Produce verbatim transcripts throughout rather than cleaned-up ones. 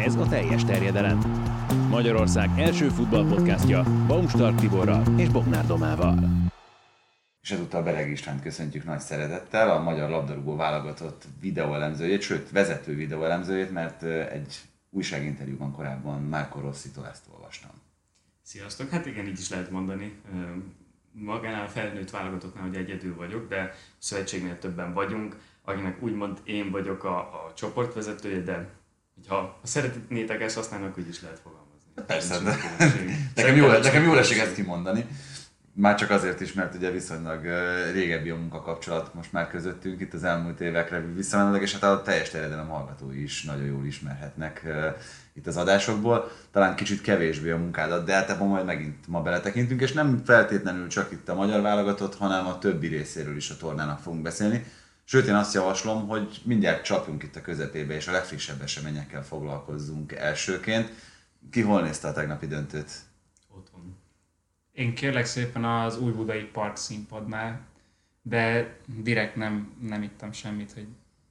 Ez a Teljes terjedelem. Magyarország első futballpodcastja Baumstark Tiborral és Bognár Domával. És ezúttal Bereg Istvánt köszöntjük nagy szeretettel, a magyar labdarúgó válogatott videóelemzőjét, sőt vezető videóelemzőjét, mert egy újságinterjúban korábban Marco Rossitól ezt olvastam. Sziasztok! Hát igen, így is lehet mondani. Magánál a felnőtt válogatottnál ugye egyedül vagyok, de szövetségnél többen vagyunk, akinek úgymond én vagyok a, a csoportvezetője, de ha szeretnétek ezt használni, akkor így is lehet fogalmazni. Persze, de nekem jól, nekem jól esik ezt kimondani. Már csak azért is, mert ugye viszonylag régebbi a munkakapcsolat most már közöttünk itt az elmúlt évekre visszamenőleg, és hát a teljes terjedelem hallgatói is nagyon jól ismerhetnek itt az adásokból. Talán kicsit kevésbé a munkádat, de hát ebben majd megint ma beletekintünk, és nem feltétlenül csak itt a magyar válogatott, hanem a többi részéről is a tornának fogunk beszélni. Sőt, én azt javaslom, hogy mindjárt csapjunk itt a közepébe, és a legfrissebb eseményekkel foglalkozzunk elsőként. Ki hol nézte a tegnapi döntőt? Otthon. Én kérlek szépen az Újbudai Park színpadnál, de direkt nem, nem ittam semmit, hogy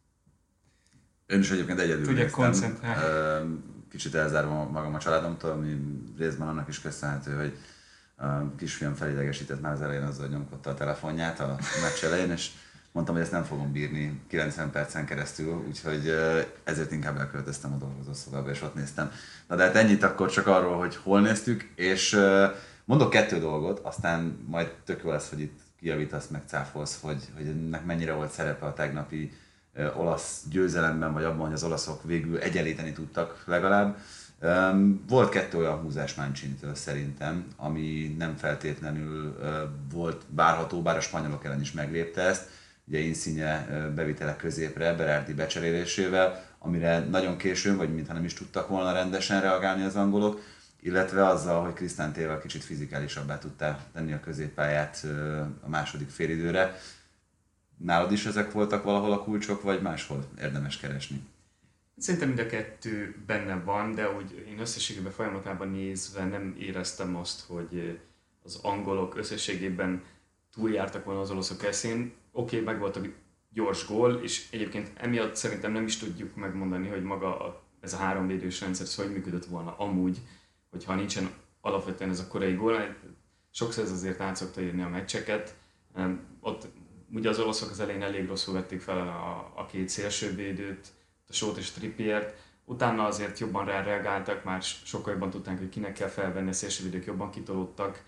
Ön is egyébként egyedül tudjak néztem. koncentrálni. Kicsit elzárva magam a családomtól, ami részben annak is köszönhető, hogy a kisfiam felidegesített már az elején azzal, hogy nyomkodta a telefonját a meccs elején, és mondtam, hogy ezt nem fogom bírni kilencven percen keresztül, úgyhogy ezért inkább elköltöztem a dolgozószobába, és ott néztem. Na de hát ennyit akkor csak arról, hogy hol néztük, és mondok kettő dolgot, aztán majd tök jó lesz, hogy itt kijavítasz, meg cáfolsz, hogy, hogy ennek mennyire volt szerepe a tegnapi olasz győzelemben, vagy abban, hogy az olaszok végül egyenlíteni tudtak legalább. Volt kettő olyan húzás Mancinitől szerintem, ami nem feltétlenül volt várható, bár a spanyolok ellen is meglépte ezt. Ugye Insigne bevitele középre, Berardi becserélésével, amire nagyon későn, vagy mintha nem is tudtak volna rendesen reagálni az angolok, illetve azzal, hogy Krisztántéval kicsit fizikálisabbá tudta tenni a középpályát a második félidőre. Nálad is ezek voltak valahol a kulcsok, vagy máshol érdemes keresni? Szerintem mind a kettő benne van, de úgy én összességében folyamatában nézve nem éreztem azt, hogy az angolok összességében túljártak volna az olaszok eszén. Oké, okay, meg volt a gyors gól, és egyébként emiatt szerintem nem is tudjuk megmondani, hogy maga a, ez a háromvédős rendszer szóval hogy működött volna amúgy, hogyha nincsen alapvetően ez a korai gól. Sokszor ez azért át szokta írni a meccseket. Ott ugye az olaszok az elején elég rosszul vették fel a, a két szélsővédőt, a Sót és Trippiert. Utána azért jobban ráreagáltak, már sokkal jobban tudták, hogy kinek kell felvenni, a szélsővédők jobban kitolódtak.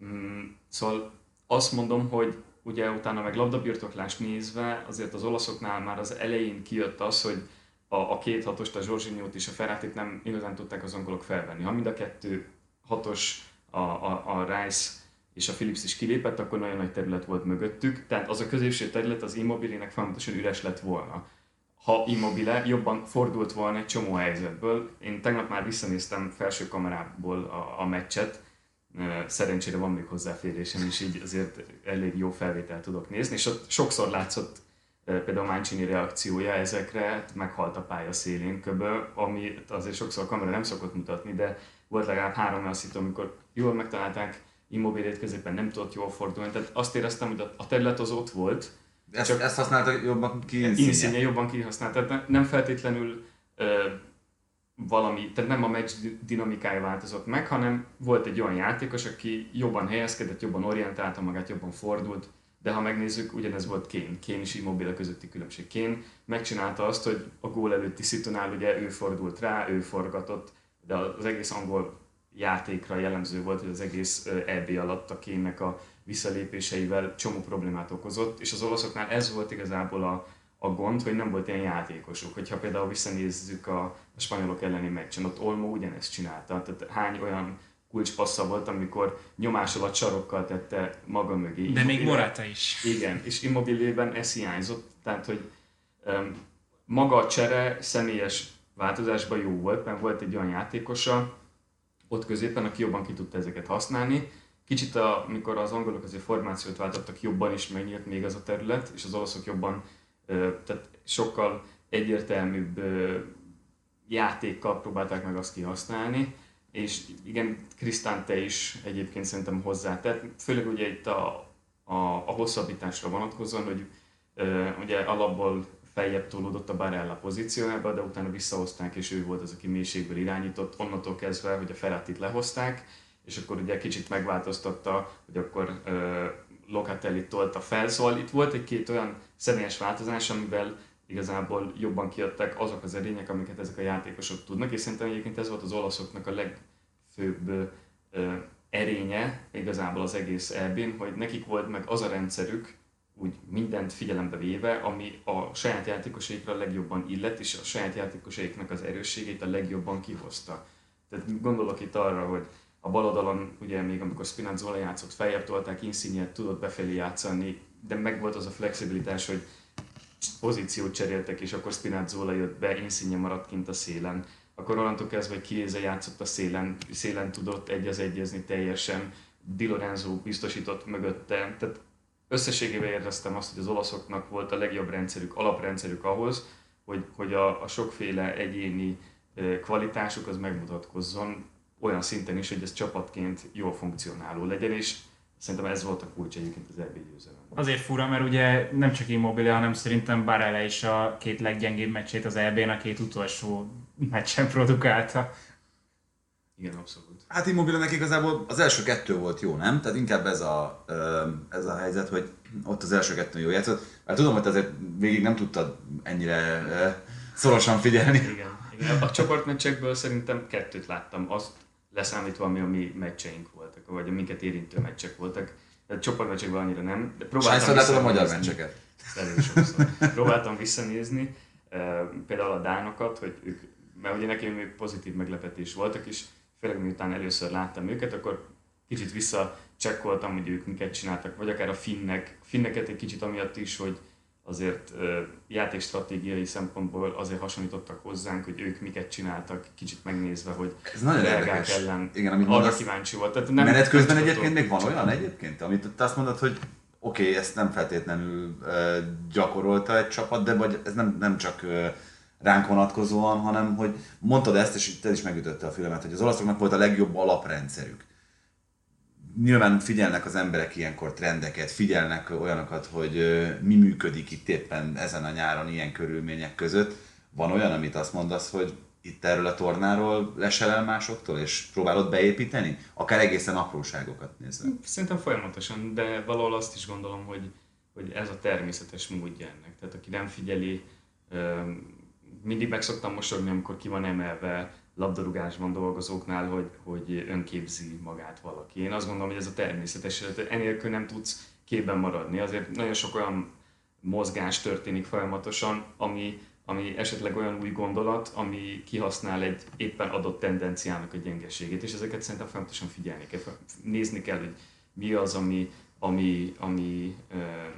Szóval azt mondom, hogy ugye utána meg labdabirtoklást nézve, azért az olaszoknál már az elején kijött az, hogy a, a két hatost, a Jorginhót és a Ferratit nem igazán tudták az angolok felvenni. Ha mind a kettő hatos, a, a, a Rice és a Phillips is kilépett, akkor nagyon nagy terület volt mögöttük. Tehát az a középső terület az Immobilének folyamatosan üres lett volna. Ha Immobile jobban fordult volna egy csomó helyzetből. Én tegnap már visszanéztem felső kamerából a, a meccset, szerencsére van még hozzáférésem, és így azért elég jó felvételt tudok nézni, és ott sokszor látszott például Mancini reakciója ezekre, meghalt a pálya szélén köböl, ami azért sokszor a kamera nem szokott mutatni, de volt legalább három olyan szitu, amikor jól megtalálták, Immobilét középen nem tudott jól fordulni, tehát azt éreztem, hogy a terület az ott volt. Ezt, csak ezt használta jobban ki Insigne? Insigne jobban kihasznált, tehát nem feltétlenül valami, tehát nem a meccs dinamikája változott meg, hanem volt egy olyan játékos, aki jobban helyezkedett, jobban orientálta magát, jobban fordult, de ha megnézzük, ugyanez volt Kane, Kane és Immobile közötti különbség. Kane megcsinálta azt, hogy a gól előtti szitunál ugye ő fordult rá, ő forgatott, de az egész angol játékra jellemző volt, hogy az egész é bé alatt a Kane-nek a visszalépéseivel csomó problémát okozott, és az olaszoknál ez volt igazából a a gond, hogy nem volt ilyen játékosok. Hogyha például visszanézzük a, a spanyolok elleni meccsen, ott Olmo ugyanezt csinálta. Tehát hány olyan kulcspassza volt, amikor nyomás alatt sarokkal tette maga mögé. De Immobile, még Morata is. Igen, és Immobilében ez hiányzott. Tehát, hogy um, maga a csere személyes változásban jó volt, mert volt egy olyan játékosa ott középen, aki jobban ki tudta ezeket használni. Kicsit, a, amikor az angolok azért formációt váltottak, jobban is megnyílt még az a terület, és az olaszok jobban tehát sokkal egyértelműbb játékkal próbálták meg azt kihasználni, és igen, Cristante is egyébként szerintem hozzátett, főleg ugye itt a, a, a hosszabbításra vonatkozóan, hogy ugye alapból feljebb tolódott a Barella pozíciójába, de utána visszahozták, és ő volt az, aki mélységből irányított, onnantól kezdve, hogy a Ferratit lehozták, és akkor ugye kicsit megváltoztatta, hogy akkor uh, Locatellit tolta fel, szóval itt volt egy-két olyan személyes változás, amivel igazából jobban kiadtak azok az erények, amiket ezek a játékosok tudnak, és szerintem egyébként ez volt az olaszoknak a legfőbb uh, erénye igazából az egész é bén, hogy nekik volt meg az a rendszerük, úgy mindent figyelembe véve, ami a saját játékosaikra a legjobban illett, és a saját játékosaiknak az erősségét a legjobban kihozta. Tehát gondolok itt arra, hogy a bal oldalon, ugye még amikor Spinazzola játszott, feljebb tolták, Insigne tudott befelé játszani, de meg volt az a flexibilitás, hogy pozíciót cseréltek, és akkor Spinazzola jött be, Insigne maradt kint a szélen. Akkor onnantól kezdve, hogy Chiesa játszott a szélen, szélen tudott egy az egyezni teljesen, Di Lorenzo biztosított mögötte. Tehát összességében éreztem azt, hogy az olaszoknak volt a legjobb rendszerük, alaprendszerük ahhoz, hogy, hogy a, a sokféle egyéni kvalitásuk az megmutatkozzon olyan szinten is, hogy ez csapatként jól funkcionáló legyen, és szerintem ez volt a kulcs egyébként az é bé győzelem. Azért fura, mert ugye nem csak Immobile, hanem szerintem Barella is a két leggyengébb meccsét az é bén a két utolsó meccsen produkálta. Igen, abszolút. Hát Immobile-nek igazából az első kettő volt jó, nem? Tehát inkább ez a, ez a helyzet, hogy ott az első kettő jó játszott. Hát tudom, hogy azért végig nem tudtad ennyire szorosan figyelni. Igen, igen. A csoportmeccsekből szerintem kettőt láttam, azt leszámítva, ami a mi meccseink voltak, vagy a minket érintő meccsek voltak. Tehát csoportmeccsekben annyira nem. De Hányszor látod a magyar meccseket? Elég sokszor. Próbáltam visszanézni, például a dánokat, hogy ők, mert ugye nekem még pozitív meglepetés voltak is, főleg miután először láttam őket, akkor kicsit visszacsekkoltam, hogy ők miket csináltak, vagy akár a finnek, finneket egy kicsit amiatt is, hogy azért uh, játékstratégiai szempontból azért hasonlítottak hozzánk, hogy ők miket csináltak, kicsit megnézve, hogy belgák ellen igen, amit arra mondasz, kíváncsi volt. Tehát nem, menet közben nem egyébként még van olyan egyébként, amit te azt mondod, hogy oké, okay, ezt nem feltétlenül uh, gyakorolta egy csapat, de vagy ez nem, nem csak uh, ránk vonatkozóan, hanem hogy mondtad ezt, és te is megütötte a fülemet, hogy az olaszoknak volt a legjobb alaprendszerük. Nyilván figyelnek az emberek ilyenkor trendeket, figyelnek olyanokat, hogy uh, mi működik itt éppen ezen a nyáron ilyen körülmények között. Van olyan, amit azt mondasz, hogy itt erről a tornáról lesel el másoktól, és próbálod beépíteni? Akár egészen apróságokat nézve. Szerintem folyamatosan, de valahol azt is gondolom, hogy, hogy ez a természetes módja ennek. Tehát aki nem figyeli, mindig meg szoktam mosolyogni, amikor ki van emelve labdarúgásban dolgozóknál, hogy, hogy önképzi magát valaki. Én azt gondolom, hogy ez a természetes, enélkül nem tudsz képben maradni. Azért nagyon sok olyan mozgás történik folyamatosan, ami, ami esetleg olyan új gondolat, ami kihasznál egy éppen adott tendenciának a gyengeségét, és ezeket szerintem folyamatosan figyelni kell, nézni kell, hogy mi az, ami, ami, ami ö,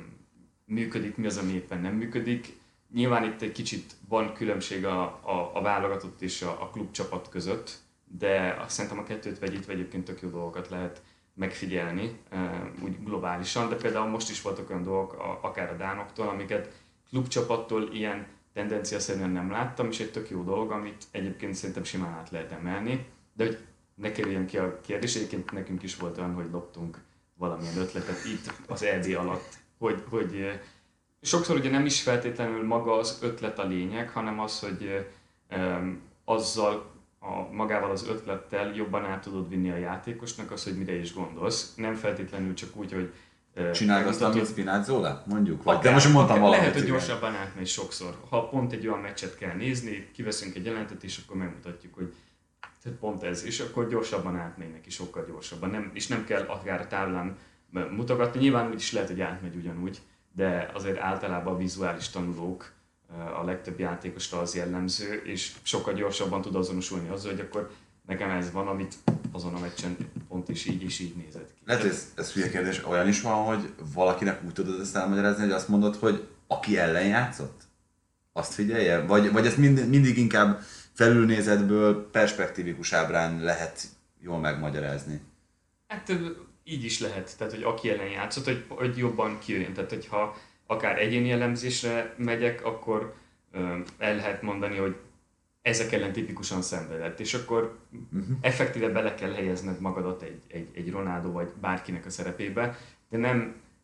működik, mi az, ami éppen nem működik. Nyilván itt egy kicsit van különbség a, a, a válogatott és a, a klubcsapat között, de azt szerintem a kettőt vegyítve egyébként tök jó dolgokat lehet megfigyelni, úgy globálisan, de például most is voltak olyan dolgok, akár a dánoktól, amiket klubcsapattól ilyen tendenciaszerűen nem láttam, és egy tök jó dolog, amit egyébként szerintem simán át lehet emelni, de hogy ne kerüljön ki a kérdés, egyébként nekünk is volt olyan, hogy loptunk valamilyen ötletet itt az é bé alatt, hogy, hogy sokszor ugye nem is feltétlenül maga az ötlet a lényeg, hanem az, hogy um, azzal, a, magával az ötlettel jobban át tudod vinni a játékosnak az, hogy mire is gondolsz. Nem feltétlenül csak úgy, hogy uh, csináld azt, amit Spinazzola, mondjuk? Vagy, akár, de most mondtam valamit. Lehet, hogy gyorsabban átmegy sokszor. Ha pont egy olyan meccset kell nézni, kiveszünk egy jelentet, és akkor megmutatjuk, hogy pont ez, és akkor gyorsabban átmegy neki, sokkal gyorsabban. Nem, és nem kell akár a táblán mutogatni. Nyilván úgy is lehet, hogy átmegy ugyanúgy, de azért általában a vizuális tanulók a legtöbb játékosra az jellemző, és sokkal gyorsabban tud azonosulni azzal, hogy akkor nekem ez van, amit azon a meccsen pont is így és így nézett ki. Lehet, hogy ez, ez hülye kérdés, olyan is van, hogy valakinek úgy tudod ezt elmagyarázni, hogy azt mondod, hogy aki ellen játszott, azt figyelje? Vagy, vagy ezt mind, mindig inkább felülnézetből perspektívikus ábrán lehet jól megmagyarázni? Hát így is lehet, tehát hogy aki ellen játszott, hogy, hogy jobban kijöjjön. Tehát hogyha akár egyéni elemzésre megyek, akkor ö, el lehet mondani, hogy ezek ellen tipikusan szenvedett, és akkor uh-huh. effektíve bele kell helyezned magadat egy, egy, egy Ronaldo vagy bárkinek a szerepébe, de nem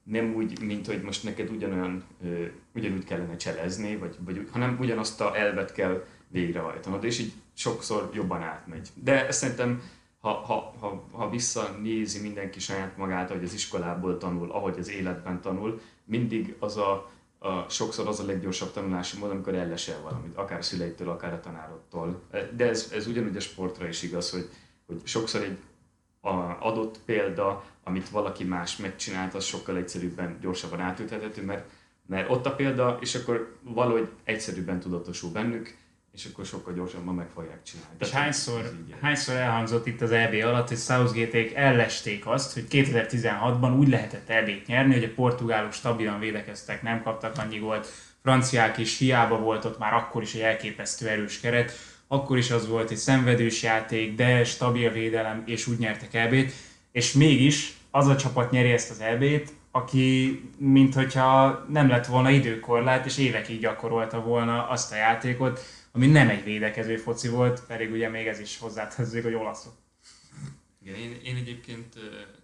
nem úgy, mint hogy most neked ugyanolyan, ugyanúgy kellene cselezni, vagy, vagy, hanem ugyanazt a elvet kell végrehajtanod, és így sokszor jobban átmegy. De ezt szerintem, ha, ha, ha, ha visszanézi mindenki saját magát, ahogy az iskolából tanul, ahogy az életben tanul, mindig az a, a sokszor az a leggyorsabb tanulási mód, amikor ellesel valamit, akár a szüleitől, akár a tanárottól. De ez, ez ugyanúgy a sportra is igaz, hogy, hogy sokszor egy a adott példa, amit valaki más megcsinált, az sokkal egyszerűbben, gyorsabban átültethető, mert, mert ott a példa, és akkor valahogy egyszerűbben tudatosul bennük, és akkor sokkal gyorsabban meg fogják csinálni. És hányszor, hányszor elhangzott itt az é bé alatt, hogy Southgate-ék ellesték azt, hogy kétezer-tizenhatban úgy lehetett é bét nyerni, hogy a portugálok stabilan védekeztek, nem kaptak annyi gólt, franciák is, hiába volt ott már akkor is egy elképesztő erős keret, akkor is az volt egy szenvedős játék, de stabil védelem, és úgy nyertek é bét, és mégis az a csapat nyeri ezt az é bét, aki minthogyha nem lett volna időkorlát, és évekig gyakorolta volna azt a játékot, ami nem egy védekező foci volt, pedig ugye még ez is hozzátezzük, hogy olaszok. Igen, én, én egyébként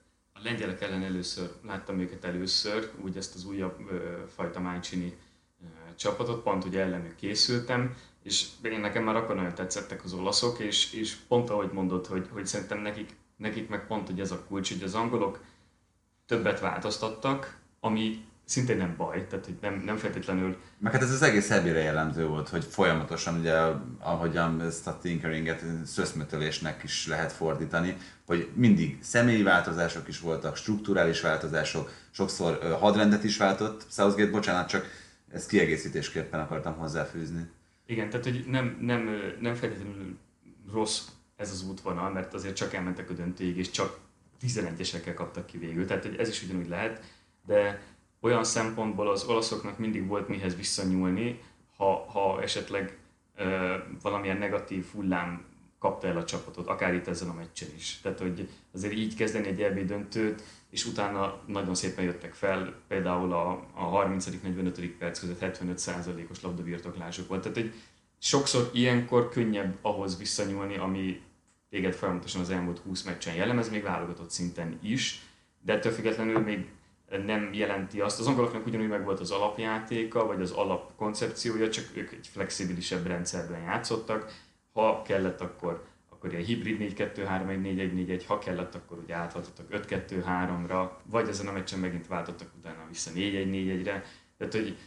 a lengyelek ellen először láttam őket először, úgy ezt az újabb fajta Mancini csapatot, pont ugye ellenük készültem, és én nekem már akkor nagyon tetszettek az olaszok, és, és pont ahogy mondod, hogy, hogy szerintem nekik, nekik meg pont hogy ez a kulcs, hogy az angolok többet változtattak, ami szintén nem baj, tehát hogy nem, nem feltétlenül... Meg hát ez az egész é bére jellemző volt, hogy folyamatosan, ugye, ahogyan ezt a tinkeringet szöszmötölésnek is lehet fordítani, hogy mindig személyi változások is voltak, strukturális változások, sokszor hadrendet is váltott. Southgate, bocsánat, csak ezt kiegészítésképpen akartam hozzáfűzni. Igen, tehát hogy nem, nem, nem feltétlenül rossz ez az útvonal, mert azért csak elmentek a döntőig, és csak tizenegyesekkel kaptak ki végül, tehát hogy ez is ugyanúgy lehet, de olyan szempontból az olaszoknak mindig volt mihez visszanyúlni, ha, ha esetleg ö, valamilyen negatív hullám kapta el a csapatot, akár itt ezen a meccsen is. Tehát, hogy azért így kezdeni egy é bé döntőt, és utána nagyon szépen jöttek fel, például a, a harmincadik negyvenötödik perc között hetvenöt százalékos labdabirtoklásuk volt. Tehát, hogy sokszor ilyenkor könnyebb ahhoz visszanyúlni, ami téged folyamatosan az elmúlt húsz meccsen jellemez, még válogatott szinten is, de ettől függetlenül még nem jelenti azt. Az angoloknak ugyanúgy meg volt az alapjátéka, vagy az alapkoncepciója, csak ők egy flexibilisebb rendszerben játszottak. Ha kellett, akkor, akkor ilyen hibrid négy kettő három egy négy egy négy egy, ha kellett, akkor ugye átváltottak öt kettő háromra, vagy ezen a meccsen megint váltottak utána vissza négy egy négy egyre. Tehát, hogy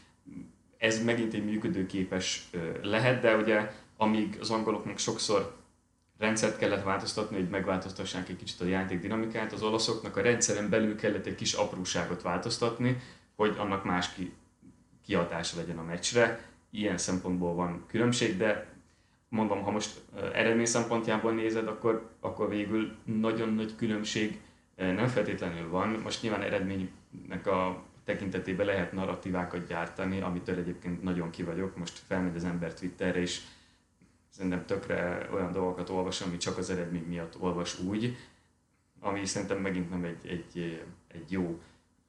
ez megint egy működőképes lehet, de ugye amíg az angoloknak sokszor rendszert kellett változtatni, hogy megváltoztassák egy kicsit a játék dinamikát, az olaszoknak a rendszeren belül kellett egy kis apróságot változtatni, hogy annak más ki, kihatása legyen a meccsre. Ilyen szempontból van különbség, de mondom, ha most eredmény szempontjából nézed, akkor, akkor végül nagyon nagy különbség nem feltétlenül van. Most nyilván eredménynek a tekintetében lehet narratívákat gyártani, amitől egyébként nagyon ki vagyok. Most felmegy az ember Twitterre, és szerintem tökre olyan dolgokat olvas, ami csak az eredmény miatt olvas úgy, ami szerintem megint nem egy, egy, egy jó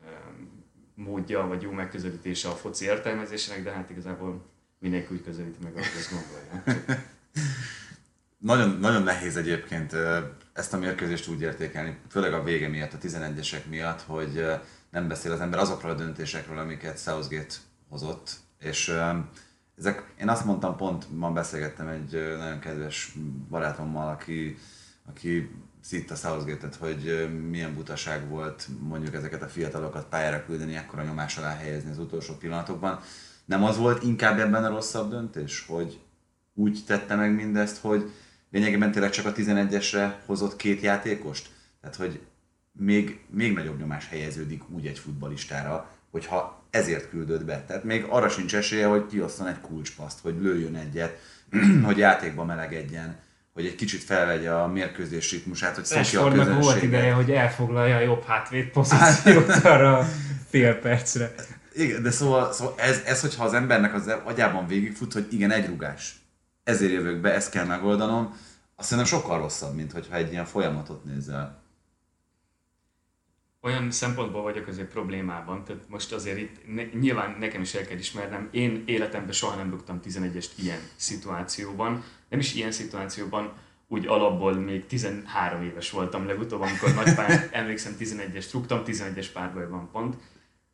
módja, vagy jó megközelítése a foci értelmezésének, de hát igazából mindenki úgy közelíti meg, ahogy ezt gondolja. Nagyon, nagyon nehéz egyébként ezt a mérkőzést úgy értékelni, főleg a vége miatt, a tizenegyesek miatt, hogy nem beszél az ember azokról a döntésekről, amiket Southgate hozott, és ezek, én azt mondtam, pont ma beszélgettem egy nagyon kedves barátommal, aki, aki szitta Southgate-et, hogy milyen butaság volt mondjuk ezeket a fiatalokat pályára küldeni, ekkora nyomás alá helyezni az utolsó pillanatokban. Nem az volt inkább ebben a rosszabb döntés, hogy úgy tette meg mindezt, hogy lényegében tényleg csak a tizenegyesre hozott két játékost? Tehát, hogy még, még nagyobb nyomás helyeződik úgy egy futballistára, hogyha ezért küldött be. Tehát még arra sincs esélye, hogy kiosszon egy kulcspaszt, hogy lőjön egyet, hogy játékba melegedjen, hogy egy kicsit felvegye a mérkőzés ritmusát, hogy szokja a közönséget. Volt ideje, hogy elfoglalja a jobb hátvéd pozíciót arra fél percre. Igen, de szóval, szóval ez, ez, hogyha az embernek az agyában végigfut, hogy igen, egy rugás. Ezért jövök be, ezt kell megoldanom, azt szerintem sokkal rosszabb, mint hogyha egy ilyen folyamatot nézel. Olyan szempontból vagyok azért problémában, tehát most azért itt ne, nyilván nekem is el kell ismernem, én életemben soha nem buktam tizenegyest ilyen szituációban, nem is ilyen szituációban, úgy alapból még tizenhárom éves voltam legutóbb, amikor nagypályán emlékszem tizenegyest rúgtam, tizenegyes párbajban pont,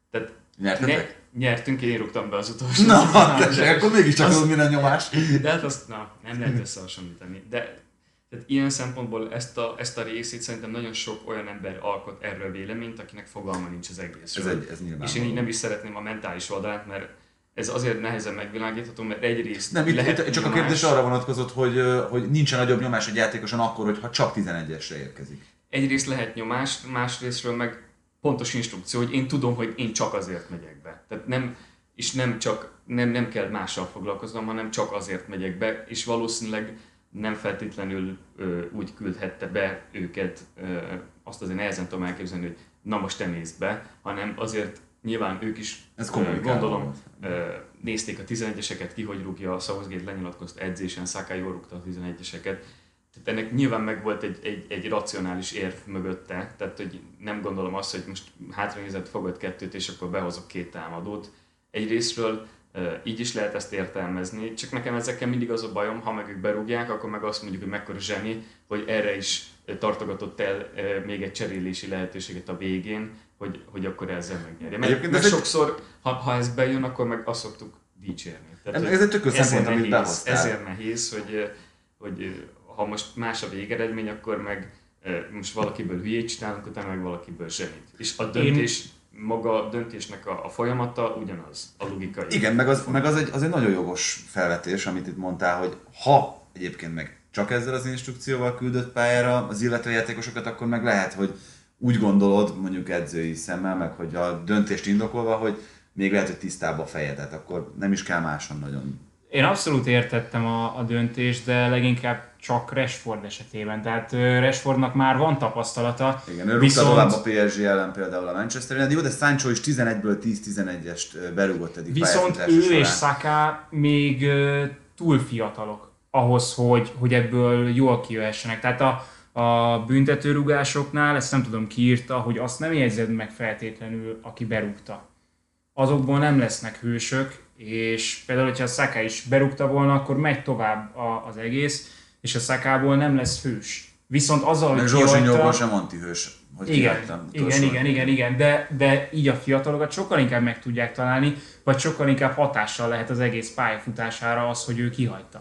Tehát Nyertetek? Ne, nyertünk, én rúgtam be az utolsó. Na, tessék, akkor mégiscsak az minden nyomás. De hát azt na, nem lehet összehasonlítani. De tehát ilyen szempontból ezt a, ezt a részét szerintem nagyon sok olyan ember alkot erről véleményt, akinek fogalma nincs az egészről. Ez, egy, ez nyilván. És én így nem is szeretném a mentális oldalát, mert ez azért nehezen megvilágítható, mert egyrészt nem, itt, lehet itt csak nyomás, a kérdés arra vonatkozott, hogy, hogy nincsen nagyobb nyomás egy játékoson akkor, hogyha csak tizenegyesre érkezik. Egyrészt lehet nyomás, másrésztről meg pontos instrukció, hogy én tudom, hogy én csak azért megyek be. Tehát nem, és nem csak, nem, nem kell mással foglalkoznom, hanem csak azért megyek be, és valószínűleg nem feltétlenül ö, úgy küldhette be őket, ö, azt azért nehezen tudom elképzelni, hogy na most te nézd be, hanem azért nyilván ők is, Ez ö, gondolom, ö, nézték a tizenegyeseket, ki hogy rúgja, a Southgate lenyilatkozta edzésen, Saka jól rúgta a tizenegyeseket. Tehát ennek nyilván meg volt egy, egy, egy racionális érv mögötte, tehát hogy nem gondolom azt, hogy most hátranézett, fogod kettőt, és akkor behozok két támadót. Egyrésztről így is lehet ezt értelmezni, csak nekem ezekkel mindig az a bajom, ha meg ők berúgják, akkor meg azt mondjuk, hogy mekkora zseni, hogy erre is tartogatott el még egy cserélési lehetőséget a végén, hogy, hogy akkor ezzel megnyerje. Mert, mert sokszor, egy... ha, ha ez bejön, akkor meg azt szoktuk dicsérni. Tehát, ez egy tökös szempont, amit behoztál. Ezért nehéz, hogy, hogy ha most más a végeredmény, akkor meg most valakiből hülyét csinálunk, utána meg valakiből zsenit. És a döntés... Én... maga a döntésnek a, a folyamata ugyanaz, a logikai. Igen, meg az, meg az, egy, az egy nagyon jogos felvetés, amit itt mondtál, hogy ha egyébként meg csak ezzel az instrukcióval küldött pályára az illető játékosokat, akkor meg lehet, hogy úgy gondolod, mondjuk edzői szemmel, meg hogy a döntést indokolva, hogy még lehet, hogy tisztább a feje, tehát akkor nem is kell máson nagyon. Én abszolút értettem a, a döntést, de leginkább csak Rashford esetében. Tehát uh, Rashfordnak már van tapasztalata. Igen, ő viszont... rúgta tovább a pé es gé ellen például a Manchester United. Jó, de Sancho is tizenegyből tíz tizenegyest berúgott eddig. Viszont ő során. És Saka még uh, túl fiatalok ahhoz, hogy, hogy ebből jól kijöhessenek. Tehát a, a büntetőrúgásoknál, ezt nem tudom ki írta, hogy azt nem jegyzed meg feltétlenül, aki berúgta. Azokból nem lesznek hősök, és például, hogyha a Saka is berúgta volna, akkor megy tovább a, az egész, és a Sakából nem lesz hős. Viszont azzal, hogy kihagyta... Zsorzsinyóban sem antihős, hogy igen, igen, igen, igen, igen, de, de így a fiatalokat sokkal inkább meg tudják találni, vagy sokkal inkább hatással lehet az egész pályafutására az, hogy ő kihagyta.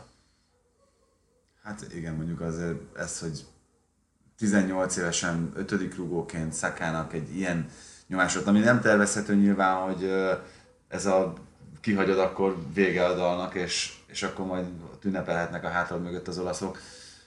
Hát igen, mondjuk azért ez, hogy tizennyolc évesen ötödik rugóként Sakának egy ilyen nyomásot, ami nem tervezhető nyilván, hogy ez a kihagyod, akkor vége a dalnak, és, és akkor majd ünnepelhetnek a hátrad mögött az olaszok.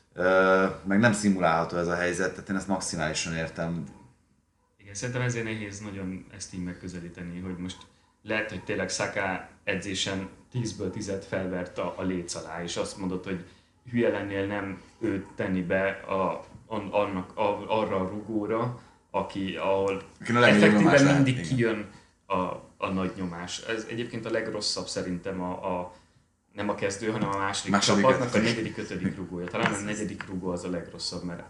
Meg nem szimulálható ez a helyzet, tehát én ezt maximálisan értem. Igen, szerintem ezért nehéz nagyon ezt így megközelíteni, hogy most lehet, hogy tényleg Saka edzésen tízből tízet felvert a, a léc alá, és azt mondott, hogy hülye lennél nem őt tenni be a, annak, a, arra a rugóra, aki, ahol effektíven mindig lehet, kijön a, a nagy nyomás. Ez egyébként a legrosszabb szerintem a, a nem a kezdő, hanem a második, második csapatnak a negyedik, ötödik rugója. Talán a negyedik rugó az a legrosszabb, mert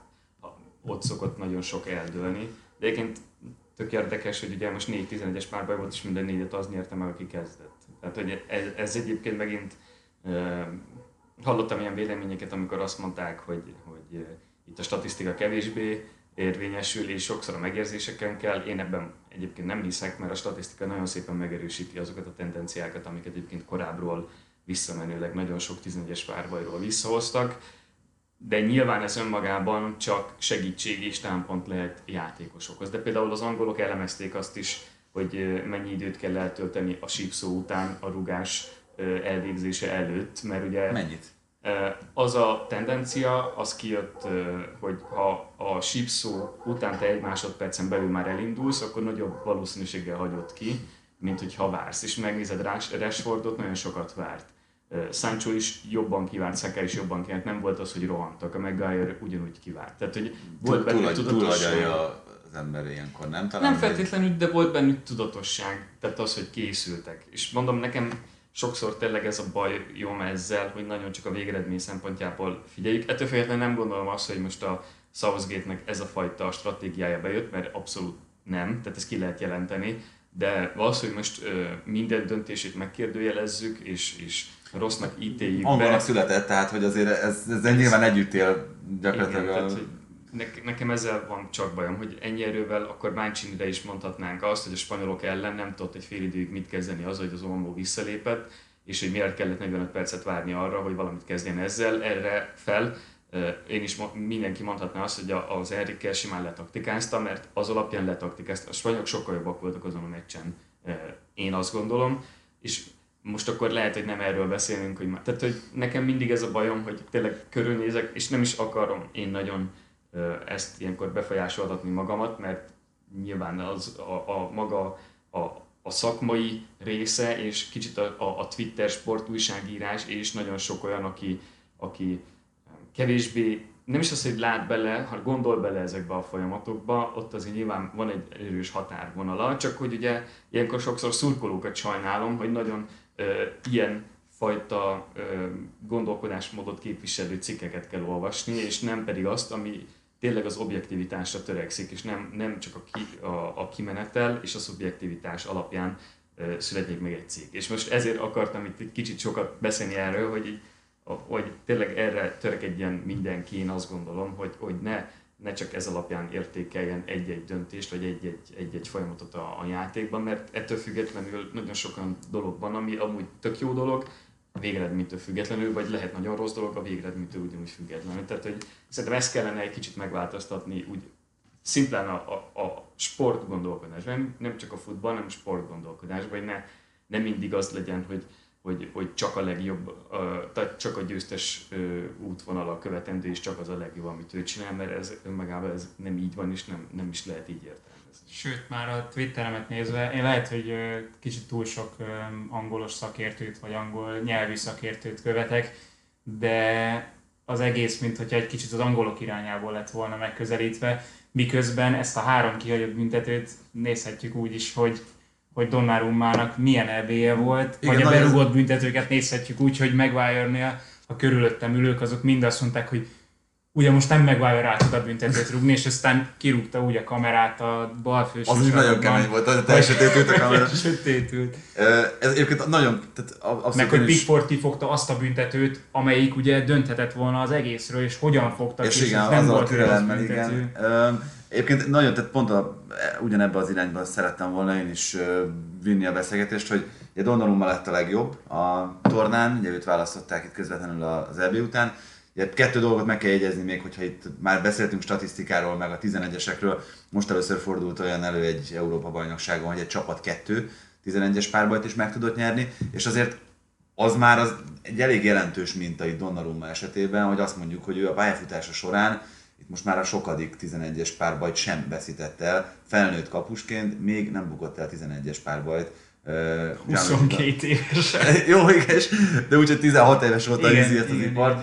ott szokott nagyon sok eldőlni. De egyébként tök érdekes, hogy ugye most négy tizenegyes párbaj volt, és minden négyet az nyerte meg, aki kezdett. Tehát, hogy ez, ez egyébként megint uh, hallottam ilyen véleményeket, amikor azt mondták, hogy, hogy uh, itt a statisztika kevésbé érvényesül, és sokszor a megérzéseken kell. Én ebben egyébként nem hiszek, mert a statisztika nagyon szépen megerősíti azokat a tendenciákat, amiket egyébként korábbról visszamenőleg nagyon sok tizenegyes párbajról visszahoztak, de nyilván ez önmagában csak segítség és támpont lehet játékosokhoz. De például az angolok elemezték azt is, hogy mennyi időt kell eltölteni a sípszó után a rugás elvégzése előtt, mert ugye mennyit? Az a tendencia, az kijött, hogy ha a sípszó után te egy másodpercen belül már elindulsz, akkor nagyobb valószínűséggel hagyod ki, mint hogyha vársz. És megnézed Rashfordot, nagyon sokat várt. Sancho is jobban kivárt, Saka is jobban kivárt, nem volt az, hogy rohantak, a Maguire ugyanúgy kivárt. Tehát, hogy volt bennük tudatosság. Az ember ilyenkor, nem? Talán nem feltétlenül, de volt bennük tudatosság, tehát az, hogy készültek. És mondom, nekem sokszor tényleg ez a bajom ezzel, hogy nagyon csak a végeredmény szempontjából figyeljük. Ettől függetlenül nem gondolom azt, hogy most a Southgate-nek ez a fajta stratégiája bejött, mert abszolút nem, tehát ezt ki lehet jelenteni. De az, hogy most ö, minden döntését megkérdőjelezzük, és, és rossznak ítéljük be. Angolnak született, tehát hogy azért ez, ez nyilván együtt él gyakorlatilag. Igen, tehát, ne, nekem ezzel van csak bajom, hogy ennyi erővel akkor Mancini-re is mondhatnánk azt, hogy a spanyolok ellen nem tudott egy fél időig mit kezdeni az, hogy az Olmo visszalépett, és hogy miért kellett negyvenöt percet várni arra, hogy valamit kezdjen ezzel, erre fel. Én is mindenki mondhatná azt, hogy az Enrique simán letaktikázta, mert az alapján letaktikázta. A spanyolok sokkal jobbak voltak azon a meccsen, én azt gondolom, és most akkor lehet, hogy nem erről beszélünk, hogy már. Tehát, hogy nekem mindig ez a bajom, hogy tényleg körülnézek, és nem is akarom én nagyon ezt ilyenkor befolyásoltatni magamat, mert nyilván az a, a maga a, a szakmai része, és kicsit a, a, a Twitter sportújságírás, és nagyon sok olyan, aki, aki kevésbé, nem is az, hogy lát bele, ha gondol bele ezekbe a folyamatokba, ott azért nyilván van egy erős határvonala, csak hogy ugye ilyenkor sokszor szurkolókat sajnálom, hogy nagyon uh, ilyen fajta uh, gondolkodásmódot képviselő cikkeket kell olvasni, és nem pedig azt, ami tényleg az objektivitásra törekszik, és nem, nem csak a, ki, a, a kimenetel és a szubjektivitás alapján uh, születik meg egy cikk. És most ezért akartam itt egy kicsit sokat beszélni erről, hogy így hogy tényleg erre törekedjen mindenki, én azt gondolom, hogy, hogy ne, ne csak ez alapján értékeljen egy-egy döntést, vagy egy-egy, egy-egy folyamatot a, a játékban, mert ettől függetlenül nagyon sokan dolog van, ami amúgy tök jó dolog, a végeredménytől függetlenül, vagy lehet nagyon rossz dolog, a végeredménytől ugyanúgy függetlenül. Tehát, hogy szerintem ezt kellene egy kicsit megváltoztatni, úgy szimplán a, a, a sport gondolkodásban, nem csak a futball, hanem a sport gondolkodásban, hogy ne, ne mindig az legyen, hogy Hogy, hogy csak a legjobb, uh, tehát csak a győztes uh, útvonala követendő, és csak az a legjobb, amit ő csinál, mert ez önmagában ez nem így van, és nem, nem is lehet így értelmezni. Sőt, már a Twitteremet nézve, én lehet, hogy uh, kicsit túl sok uh, angolos szakértőt, vagy angol nyelvű szakértőt követek, de az egész, mint hogyha egy kicsit az angolok irányából lett volna megközelítve, miközben ezt a három kihagyott büntetőt nézhetjük úgy is, hogy hogy Donnarummának milyen é bé-je volt, igen, vagy a berúgott ez... büntetőket nézhetjük úgy, hogy Maguire-nél a körülöttem ülők, azok mind azt mondták, hogy ugye most nem Maguire rá tud a büntetőt rúgni, és aztán kirúgta úgy a kamerát a balfős. Az is nagyon kemény volt, hogy elsötétült a kamera. Sötétült. Ez egyébként nagyon... Tehát meg hogy Pickford kifogta azt a büntetőt, amelyik ugye dönthetett volna az egészről, és hogyan fogta és ki, igen, és nem azzal volt a türelemmel, igen. Egyébként nagyon, tehát pont a, ugyanebbe az irányba szerettem volna én is vinni a beszélgetést, hogy ugye Donnarumma lett a legjobb a tornán, ugye őt választották itt közvetlenül az é bé után. Ugye kettő dolgot meg kell jegyezni még, hogyha itt már beszéltünk statisztikáról, meg a tizenegyesekről, most először fordult olyan elő egy Európa-bajnokságon, hogy egy csapat kettő tizenegyes párbajt is meg tudott nyerni, és azért az már az egy elég jelentős minta itt Donnarumma esetében, hogy azt mondjuk, hogy ő a pályafutása során itt most már a sokadik tizenegyes párbajt sem veszített el, felnőtt kapusként még nem bukott el tizenegyes párbajt. huszonkét éves. Jó, igen, de úgyhogy tizenhat éves óta ízi ezt az ipart.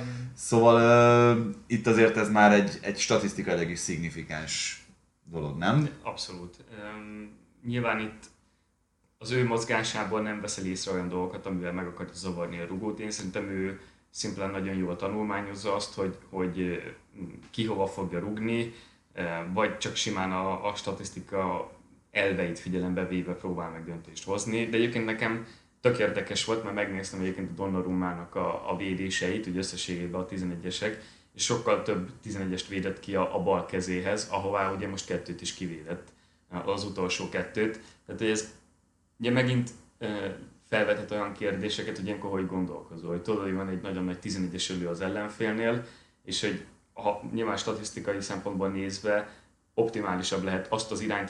Szóval uh, itt azért ez már egy, egy statisztikailag is szignifikáns dolog, nem? Abszolút. Um, nyilván itt az ő mozgásából nem veszel észre olyan dolgokat, amivel meg akarja zavarni a rugót. Én szerintem ő szimplán nagyon jól tanulmányozza azt, hogy, hogy ki hova fogja rugni, vagy csak simán a, a statisztika elveit figyelembe véve próbál meg döntést hozni. De egyébként nekem tök érdekes volt, mert megnéztem egyébként a Donnarummának a, a védéseit, úgy összességében a tizenegyesek, és sokkal több tizenegyest védett ki a, a bal kezéhez, ahová ugye most kettőt is kivédett, az utolsó kettőt. Tehát ez ugye megint felvetett olyan kérdéseket, hogy ilyenkor hogy gondolkozol, hogy tudod, hogy van egy nagyon nagy tizenegyes ölő az ellenfélnél, és hogy ha nyilván statisztikai szempontból nézve optimálisabb lehet azt az irányt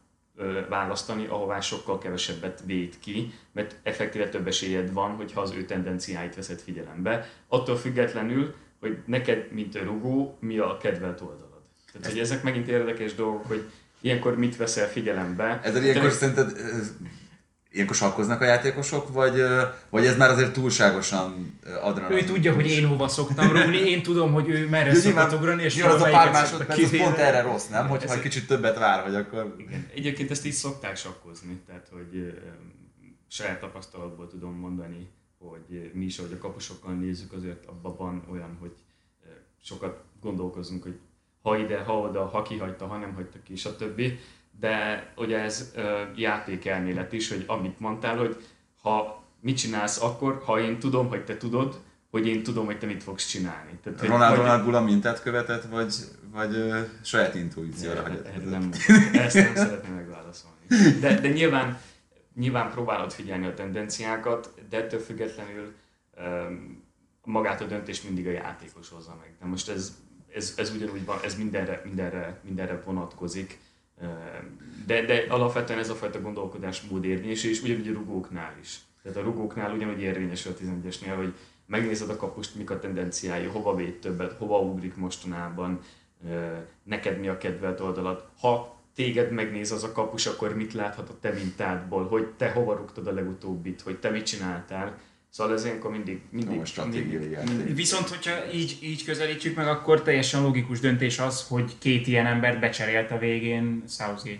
választani, ahová sokkal kevesebbet véd ki, mert effektíve több esélyed van, hogyha az ő tendenciáit veszed figyelembe. Attól függetlenül, hogy neked, mint a rugó, mi a kedvelt oldalad. Tehát, hogy ezek megint érdekes dolgok, hogy ilyenkor mit veszel figyelembe. Ezzel ilyenkor Te... szerinted ilyenkor sakkoznak a játékosok, vagy, vagy ez már azért túlságosan adrenalin? Ő tudja, hogy én hova szoktam rúgni, én tudom, hogy ő merre szokott ugrani, és jön az a pár másodperc, az pont erre rossz, nem? Hogyha egy kicsit többet vár, hogy akkor... Igen. Egyébként ezt így szokták sakkozni, tehát hogy uh, saját tapasztalatból tudom mondani, hogy mi is, ahogy a kapusokkal nézzük, azért abban van olyan, hogy uh, sokat gondolkozunk, hogy ha ide, ha oda, ha kihagyta, ha nem hagyta ki, stb. De ugye ez uh, játékelmélet is, hogy amit mondtál, hogy ha mit csinálsz akkor, ha én tudom, hogy te tudod, hogy én tudom, hogy te mit fogsz csinálni. Tehát, hogy, Ronald hogy... Ronald Gula mintát követett, vagy, vagy ö, saját intuícióra hagyott? Nem, ezt nem szeretném megválaszolni. De, de nyilván, nyilván próbálod figyelni a tendenciákat, de ettől függetlenül um, magát a döntést mindig a játékos hozza meg. De most ez, ez, ez ugyanúgy van, ez mindenre, mindenre, mindenre vonatkozik. De, de alapvetően ez a fajta gondolkodásmód érvényes, és ugyanúgy a rugóknál is. Tehát a rugóknál ugyanúgy érvényes a tizenegyesnél, hogy megnézed a kapust, mik a tendenciái, hova véd többet, hova ugrik mostanában, neked mi a kedvelt oldalat. Ha téged megnéz az a kapus, akkor mit láthat a te mintádból, hogy te hova rúgtad a legutóbbit, hogy te mit csináltál. Szóval ez ilyenkor mindig... mindig, no, mindig, mindig viszont, hogyha így, így közelítjük meg, akkor teljesen logikus döntés az, hogy két ilyen embert becserélt a végén Southgate.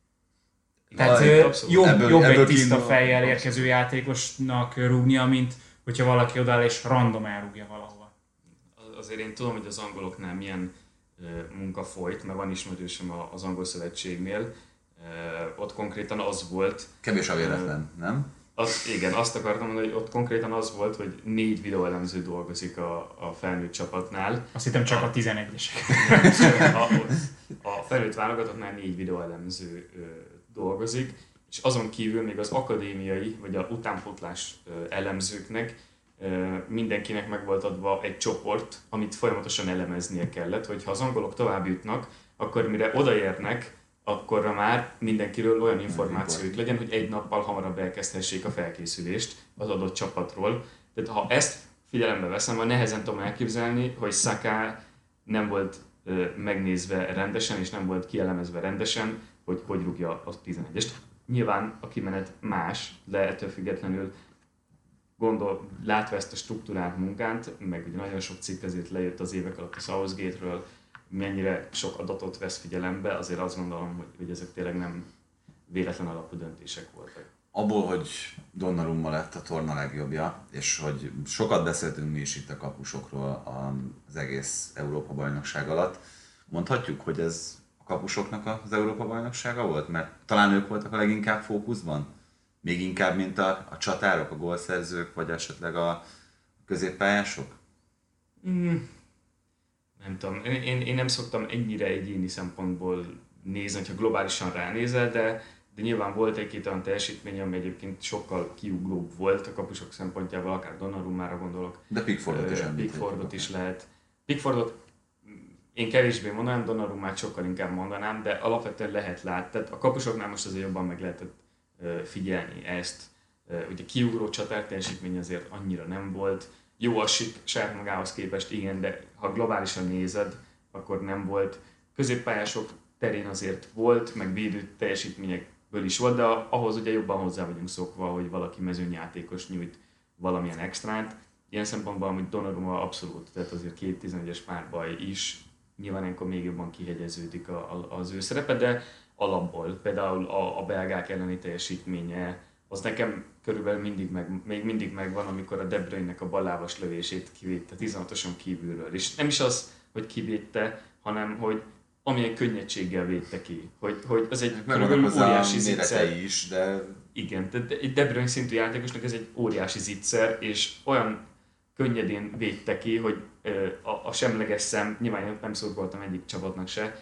Tehát Vaj, jobb, ebből, jobb ebből egy tiszta kínul, fejjel abszolút. érkező játékosnak rúgnia, mint hogyha valaki odáll és random elrúgja valahova. Azért én tudom, hogy az angoloknál milyen munka folyt, mert van ismerősöm az angol szövetségnél. Ott konkrétan az volt... Kevés a véletlen, nem? Az, igen, azt akartam mondani, hogy ott konkrétan az volt, hogy négy videóelemző dolgozik a, a felnőtt csapatnál. Azt hittem csak a, a tizenegyesek. A, a felnőtt válogatottnál négy videóelemző dolgozik, és azon kívül még az akadémiai, vagy a utánpótlás elemzőknek mindenkinek meg volt adva egy csoport, amit folyamatosan elemeznie kellett, hogy ha az angolok tovább jutnak, akkor mire odaérnek, akkorra már mindenkiről olyan információik legyen, hogy egy nappal hamarabb elkezdhessék a felkészülést az adott csapatról. Tehát ha ezt figyelembe veszem, akkor nehezen tudom elképzelni, hogy Saka nem volt megnézve rendesen, és nem volt kielemezve rendesen, hogy hogy rúgja a tizenegyest. Nyilván a kimenet más, de ettől függetlenül gondol, látva ezt a struktúrált munkát, meg ugye nagyon sok cikk ezért lejött az évek alatt a Southgate-ről, mennyire sok adatot vesz figyelembe, azért azt gondolom, hogy, hogy ezek tényleg nem véletlen alapú döntések voltak. Abból, hogy Donnarumma lett a torna legjobbja, és hogy sokat beszéltünk mi is itt a kapusokról az egész Európa-bajnokság alatt, mondhatjuk, hogy ez a kapusoknak az Európa-bajnoksága volt? Mert talán ők voltak a leginkább fókuszban? Még inkább, mint a, a csatárok, a gólszerzők, vagy esetleg a középpályások? Mm. Nem tudom, én, én nem szoktam ennyire egyéni szempontból nézni, hogyha globálisan ránézel, de, de nyilván volt egy-két olyan teljesítmény, ami egyébként sokkal kiugróbb volt a kapusok szempontjából, akár Donnarummára gondolok. De Pickfordot is említett. Pickfordot is lehet. Pickfordot én kevésbé mondanám, Donnarummát sokkal inkább mondanám, de alapvetően lehet látni. Tehát a kapusoknál most azért jobban meg lehetett figyelni ezt. Ugye kiugró csatár teljesítmény azért annyira nem volt. Jó a saját magához képest, igen, de ha globálisan nézed, akkor nem volt. Középpályások terén azért volt, meg védő teljesítményekből is volt, de ahhoz ugye jobban hozzá vagyunk szokva, hogy valaki mezőnyjátékos nyújt valamilyen extrát. Ilyen szempontból, hogy Donnarumma abszolút, tehát azért két tizenegyes párbaj is, nyilván ilyenkor még jobban kihegyeződik a, a, az ő szerepe, de alapból például a, a belgák elleni teljesítménye, az nekem körülbelül mindig meg, még mindig megvan, amikor a De Bruyne-nek a ballábas lövését kivédte tizenhatoson kívülről. És nem is az, hogy kivédte, hanem hogy amilyen könnyedséggel védte ki. Hogy, hogy az egy körülbelül óriási zicser. is, de... Igen, tehát egy De Bruyne szintű játékosnak ez egy óriási zicser, és olyan könnyedén védte ki, hogy a, a semleges szem, nyilván nem szurkoltam egyik csapatnak se,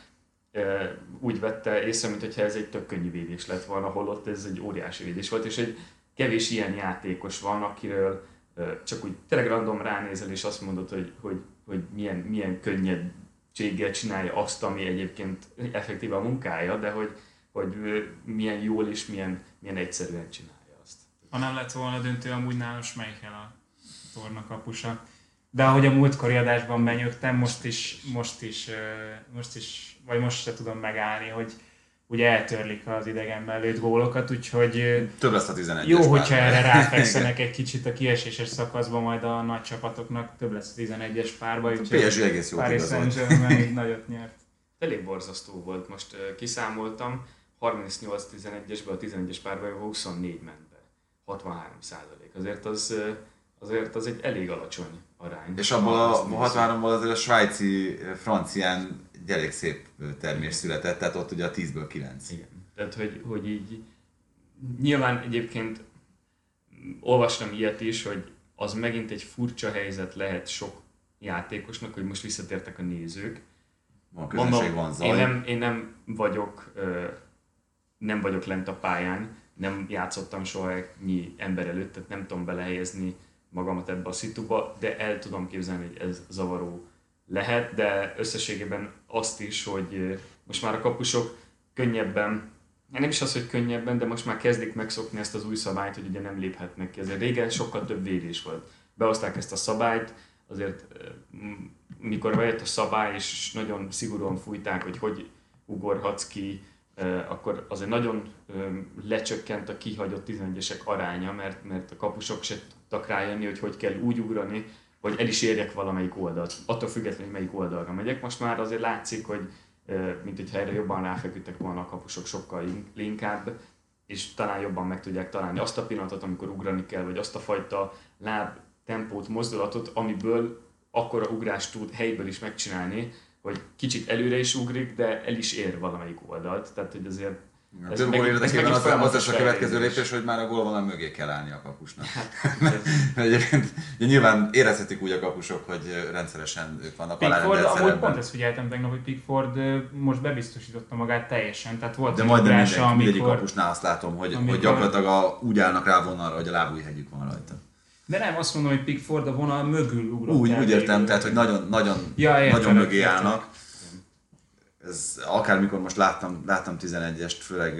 úgy vette észre, mintha ez egy tök könnyű védés lett volna, holott ez egy óriási védés volt, és egy kevés ilyen játékos van, akiről csak úgy tényleg random ránézel, és azt mondod, hogy, hogy, hogy milyen, milyen könnyedséggel csinálja azt, ami egyébként effektíve a munkája, de hogy, hogy milyen jól és milyen, milyen egyszerűen csinálja azt. Ha nem lett volna döntő, amúgy nálam Schmeichel a tornakapusa. De ahogy a múltkori adásban benyögtem, most is, most is, most is, vagy most se tudom megállni, hogy ugye eltörlik az idegenben lőtt gólokat, úgyhogy több lesz a tizenegyes jó, hogyha erre ráfekszenek egy kicsit a kieséses szakaszban majd a nagy csapatoknak, több lesz a tizenegyes párba, úgyhogy pé es gé egész jót Paris Saint-Germain nagyot nyert. Elég borzasztó volt, most kiszámoltam, harmincnyolc tizenegyesből a tizenegyes párban huszonnégy ment be, hatvanhárom százalék. Azért az, azért az egy elég alacsony arány. És abból a hatvanháromból azért a svájci francián egy elég szép termés született, tehát ott ugye a tízből kilenc. Igen, tehát hogy, hogy így nyilván egyébként olvastam ilyet is, hogy az megint egy furcsa helyzet lehet sok játékosnak, hogy most visszatértek a nézők. Van közönség, van zaj. Én nem, én nem vagyok nem vagyok lent a pályán, nem játszottam soha ennyi ember előtt, tehát nem tudom belehelyezni magamat ebbe a szituba, de el tudom képzelni, hogy ez zavaró lehet, de összességében azt is, hogy most már a kapusok könnyebben, nem is az, hogy könnyebben, de most már kezdik megszokni ezt az új szabályt, hogy ugye nem léphetnek ki. Azért régen sokkal több vérés volt. Behozták ezt a szabályt, azért mikor bejött a szabály, és nagyon szigorúan fújták, hogy hogy ugorhatsz ki, akkor azért nagyon lecsökkent a kihagyott tizenegyesek aránya, mert, mert a kapusok se tudtak rájönni, hogy hogy kell úgy ugrani, hogy el is érjek valamelyik oldalt. Attól függetlenül, hogy melyik oldalra megyek. Most már azért látszik, hogy mint hogyha erre jobban ráfeküdtek volna a kapusok sokkal inkább, és talán jobban meg tudják találni azt a pillanatot, amikor ugrani kell, vagy azt a fajta láb tempót, mozdulatot, amiből akkora ugrást tud helyből is megcsinálni, hogy kicsit előre is ugrik, de el is ér valamelyik oldalt. Tehát, hogy azért ez több gól érdekében az, az, az a következő lépés, hogy már a gólvonal mögé kell állni a kapusnak. Hát, egyébként nyilván érezhetik úgy a kapusok, hogy rendszeresen ők vannak alárendelt szerepben. Amúgy pont ezt figyeltem tegnap, hogy Pickford most bebiztosította magát teljesen. Tehát volt de majdnem mindenki, amikor, mindegyik kapusnál azt látom, hogy, amikor, hogy gyakorlatilag a, úgy állnak rá vonalra, hogy a lábújhegyük van rajta. De nem azt mondom, hogy Pickford a vonal mögül ugrott. Úgy, úgy értem, tehát hogy nagyon, nagyon, ja, értem, nagyon mögé értem. állnak. Ez, akármikor most láttam, láttam tizenegyest, főleg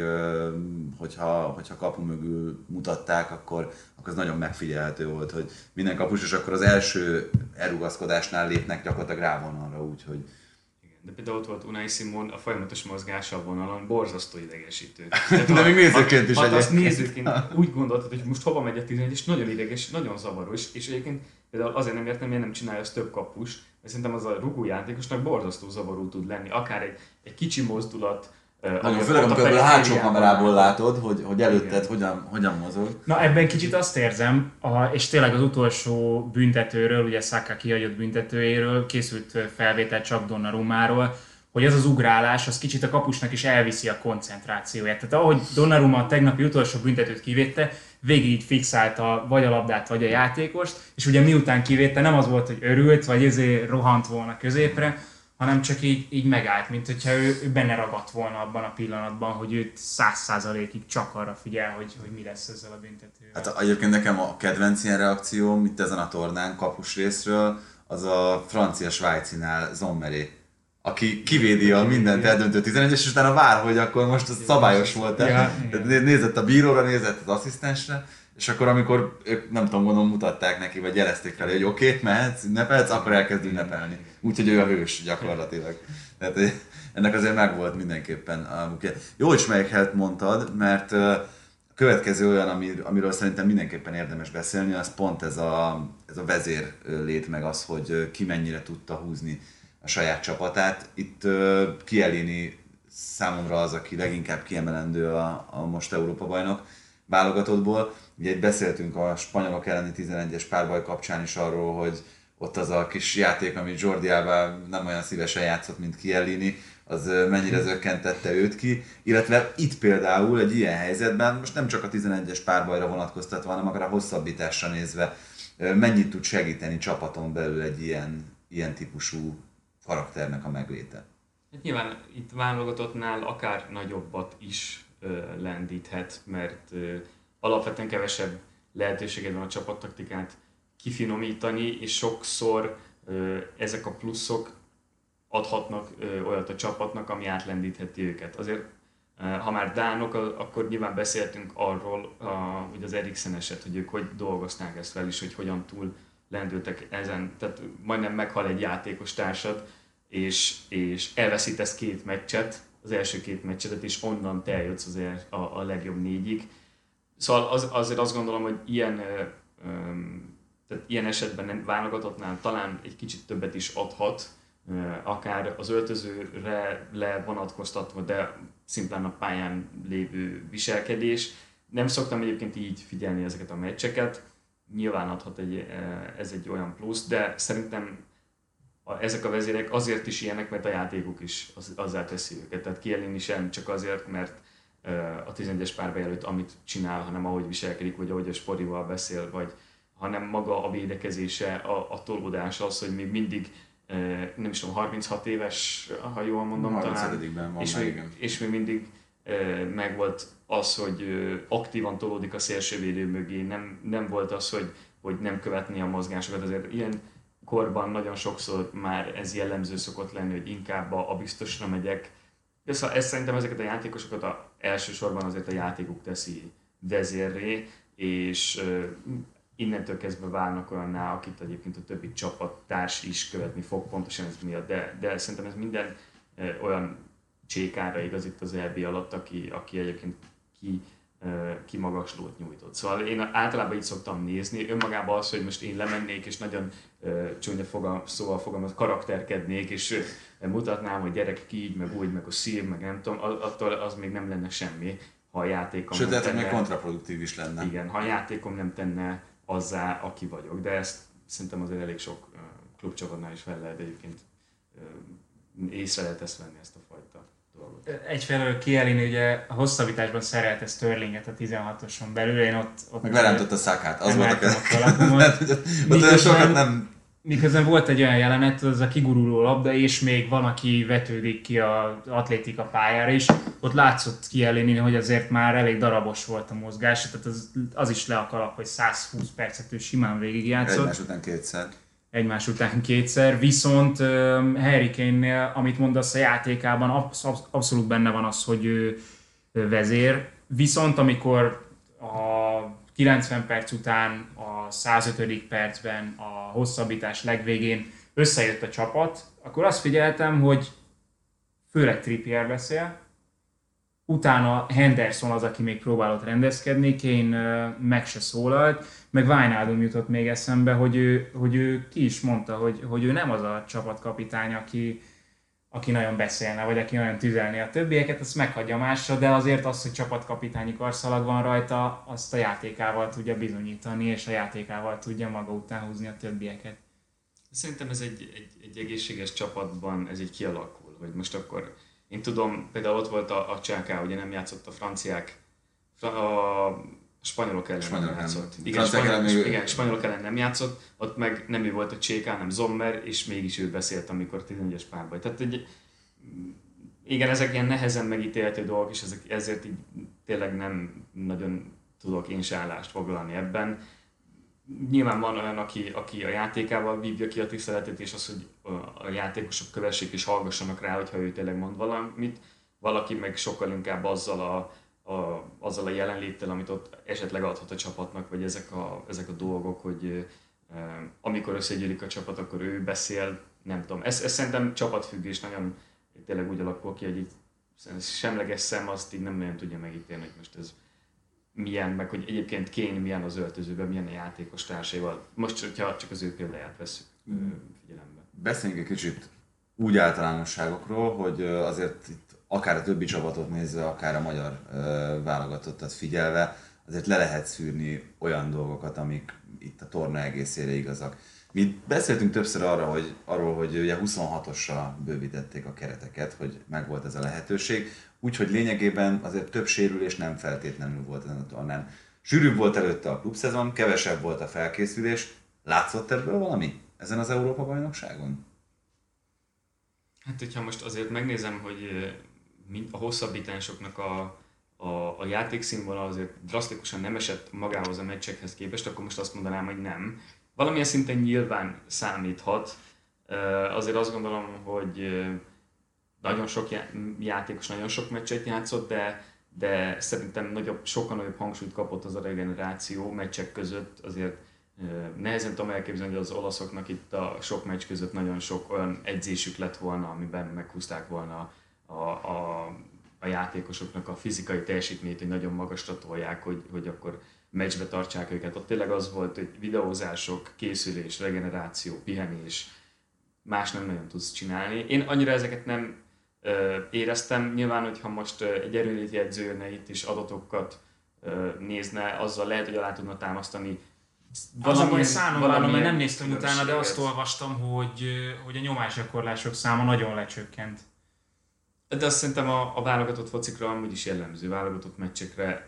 hogyha, hogyha kapu mögül mutatták, akkor, akkor ez nagyon megfigyelhető volt, hogy minden kapus, és akkor az első elrugaszkodásnál lépnek gyakorlatilag rávonalra, úgyhogy... De például ott volt Unai Simon, a folyamatos mozgása a vonalon borzasztó idegesítő. De még nézőként is egyébként. Azt nézőként úgy gondoltad, hogy most hova megy a tizenegy, és nagyon ideges, nagyon zavaros, és egyébként például azért nem értem, miért nem csinálja azt több kapus, mert szerintem az a rugójátékosnak borzasztó zavaró tud lenni, akár egy, egy kicsi mozdulat. Nagyon főleg, amikor a hátsó kamerából látod, hogy, hogy előtted hogyan, hogyan mozog. Na ebben kicsit azt érzem, a, és tényleg az utolsó büntetőről, ugye Saka kihagyott büntetőjéről készült felvétel csak Donnarummáról, hogy az az ugrálás, az kicsit a kapusnak is elviszi a koncentrációját. Tehát ahogy Donnarumma a tegnapi utolsó büntetőt kivédte, végig így fixálta vagy a labdát, vagy a játékost, és ugye miután kivédte, nem az volt, hogy örült, vagy ezért rohant volna középre, hanem csak így, így megállt, mint hogyha ő, ő benne ragadt volna abban a pillanatban, hogy őt száz százalékig csak arra figyel, hogy, hogy mi lesz ezzel a büntetővel. Hát egyébként nekem a kedvenc ilyen reakcióm itt ezen a tornán kapus részről, az a francia-svájcinál Zommeré, aki kivédi a mindent eldöntő tizenegyes, és utána vár, hogy akkor most ez szabályos volt-e. Ja, nézett a bíróra, nézett az asszisztensre, és akkor amikor ők, nem tudom, gondolom, mutatták neki, vagy jelezték felé, hogy oké, okay, mehetsz, ünnepelsz, akkor elkezd ünnepelni. Úgyhogy ő a hős gyakorlatilag. Tehát ennek azért megvolt mindenképpen a munkja. Jó, hogy Schmeichelt mondtad, mert a következő olyan, amiről szerintem mindenképpen érdemes beszélni, az pont ez a, ez a vezér lét, meg az, hogy ki mennyire tudta húzni a saját csapatát. Itt Chiellini számomra az, aki leginkább kiemelendő a, a most Európa-bajnok válogatottból. Ugye itt beszéltünk a spanyolok elleni tizenegyes párbaj kapcsán is arról, hogy ott az a kis játék, amit Jordi Alba nem olyan szívesen játszott, mint Chiellini, az mennyire zökkentette őt ki. Illetve itt például egy ilyen helyzetben, most nem csak a tizenegyes párbajra vonatkoztatva, hanem akár a hosszabbításra nézve, mennyit tud segíteni csapaton belül egy ilyen, ilyen típusú karakternek a megléte. Hát nyilván itt válogatottnál akár nagyobbat is ö, lendíthet, mert ö, alapvetően kevesebb lehetőséged van a csapattaktikát kifinomítani, és sokszor ö, ezek a pluszok adhatnak ö, olyat a csapatnak, ami átlendítheti őket. Azért, ö, ha már dánok, akkor nyilván beszéltünk arról, a, hogy az Eriksen eset, hogy ők hogy dolgozták ezt fel, és hogy hogyan túl lendültek ezen. Tehát majdnem meghal egy játékos társad, és, és elveszítesz két meccset, az első két meccsetet, és onnan te eljössz az a, a legjobb négyig. Szóval az, azért azt gondolom, hogy ilyen, ö, ö, tehát ilyen esetben nem válogatottnál talán egy kicsit többet is adhat, ö, akár az öltözőre levonatkoztatva, de szimplán a pályán lévő viselkedés. Nem szoktam egyébként így figyelni ezeket a meccseket, nyilván adhat egy, ez egy olyan plusz, de szerintem a, ezek a vezérek azért is ilyenek, mert a játékuk is az, azzá teszi őket. Tehát Chiellini sem csak azért, mert a tizenegyes párbaj előtt amit csinál, hanem ahogy viselkedik, vagy ahogy a Sporival beszél, vagy hanem maga a védekezése, a, a tolódás az, hogy még mindig nem is tudom, harminchat éves, ha jól mondom, talán, van és, már, még, és még mindig megvolt az, hogy aktívan tolódik a szélsővédő mögé, nem, nem volt az, hogy, hogy nem követni a mozgásokat, azért ilyen korban nagyon sokszor már ez jellemző szokott lenni, hogy inkább a, a biztosra megyek. Ez, ez szerintem ezeket a játékosokat a, elsősorban azért a játékuk teszi vezérré, és uh, innentől kezdve válnak olyanná, akit egyébként a többi csapattárs is követni fog, pontosan ez miatt, de, de szerintem ez minden uh, olyan csékára igaz itt az é bé alatt, aki, aki egyébként ki, uh, kimagaslót nyújtott. Szóval én általában így szoktam nézni, önmagában az, hogy most én lemennék és nagyon uh, csúnya fogam, szóval fogalmaz, karakterkednék, és uh, mutatnám, hogy gyerekek így, meg úgy, meg a szív, meg nem tudom, attól az még nem lenne semmi, ha a játékom Sőt, nem lehet, tenne, még kontraproduktív is lenne. Igen, ha a játékom nem tenne azzá, aki vagyok, de ezt szerintem azért elég sok uh, klubcsapatnál is fel lehet egyébként uh, észre lehet ezt venni, ezt a fajta dolgot. Egyfelől Chiellini ugye a hosszabbításban szerelte Sterlinget a tizenhatoson belül, én ott... ott meg lerántott a Szakát, az volt a kezdet. Ott sokat nem... Miközben volt egy olyan jelenet, az a kiguruló labda, és még van, aki vetődik ki az atlétika pályára is. Ott látszott Chiellini, hogy azért már elég darabos volt a mozgás, tehát az, az is le a kalap, hogy száz húsz percet ő simán végigjátszott. Egymás után kétszer. Egymás után kétszer, viszont uh, Harry Kane-nél, amit mondasz a játékában, absz- absz- abszolút benne van az, hogy ő vezér, viszont amikor a kilencven perc után, a százötödik percben, a hosszabbítás legvégén összejött a csapat, akkor azt figyeltem, hogy főleg Trippier beszél, utána Henderson az, aki még próbálott rendezkedni, Kane meg se szólalt, meg Wijnaldum jutott még eszembe, hogy ő, hogy ő ki is mondta, hogy, hogy ő nem az a csapatkapitány, aki, aki nagyon beszélne, vagy aki nagyon tüzelné a többieket, azt meghagyja másra, de azért az, hogy csapatkapitányi karszalag van rajta, azt a játékával tudja bizonyítani, és a játékával tudja maga után húzni a többieket. Szerintem ez egy, egy, egy egészséges csapatban ez így kialakul, hogy most akkor én tudom, például ott volt a, a Csáká, ugye nem játszott a franciák, a spanyolok ellen Spanyolok nem játszott. ellen. Igen, spanyolok, még... igen, spanyolok ellen nem játszott, ott meg nem ő volt a Cséká, hanem Sommer, és mégis ő beszélt, amikor tizenegyes párbaj. Tehát egy, igen, ezek ilyen nehezen megítélhető dolgok, és ezek, ezért így tényleg nem nagyon tudok én se állást foglalni ebben. Nyilván van olyan, aki, aki a játékával vívja ki a tiszteletét, és az, hogy a játékosok kövessék és hallgassanak rá, hogyha ő tényleg mond valamit. Valaki meg sokkal inkább azzal a, a, azzal a jelenléttel, amit ott esetleg adhat a csapatnak, vagy ezek a, ezek a dolgok, hogy eh, amikor összegyűlik a csapat, akkor ő beszél, nem tudom. Ez, ez szerintem csapatfüggés, nagyon tényleg úgy alakul ki, hogy így semleges szem azt így nem nagyon tudja megítélni, hogy most ez milyen, meg hogy egyébként Kane milyen az öltözőben, milyen a játékos társaival. Most, hogyha csak az ő példáját vesszük mm. figyelembe. Beszéljünk egy kicsit úgy általánosságokról, hogy azért itt akár a többi csapatot nézve, akár a magyar válogatottat figyelve, azért le lehet szűrni olyan dolgokat, amik itt a torna egészére igazak. Mi beszéltünk többször arra, hogy, arról, hogy ugye huszonhatosra bővítették a kereteket, hogy megvolt ez a lehetőség, úgyhogy lényegében azért több sérülés nem feltétlenül volt ezen a tornán. Sűrűbb volt előtte a klubszezon, kevesebb volt a felkészülés. Látszott ebből valami ezen az Európa-bajnokságon? Hát, hogyha most azért megnézem, hogy a hosszabbításoknak a, a, a játékszínvonal azért drasztikusan nem esett magához a meccsekhez képest, akkor most azt mondanám, hogy nem. Valamilyen szinten nyilván számíthat. Azért azt gondolom, hogy nagyon sok játékos nagyon sok meccset játszott, de, de szerintem nagyobb, sokkal nagyobb hangsúlyt kapott az a regeneráció meccsek között. Azért nehezen tudom elképzelni, hogy az olaszoknak itt a sok meccs között nagyon sok olyan edzésük lett volna, amiben meghúzták volna a, a, a játékosoknak a fizikai teljesítményt, hogy nagyon magasra tolják, hogy, hogy akkor meccsbe tartsák őket. Ott tényleg az volt, hogy videózások, készülés, regeneráció, pihenés, más nem nagyon tudsz csinálni. Én annyira ezeket nem ö, éreztem. Nyilván, hogyha most ö, egy erőléti edző jönne itt és adatokat ö, nézne, azzal lehet, hogy alá tudna támasztani. Az a baj számomra, mert nem néztem utána, de azt ez. olvastam, hogy, hogy a nyomásgyakorlások száma nagyon lecsökkent. De azt szerintem a, a válogatott focikra amúgy is jellemző, válogatott meccsekre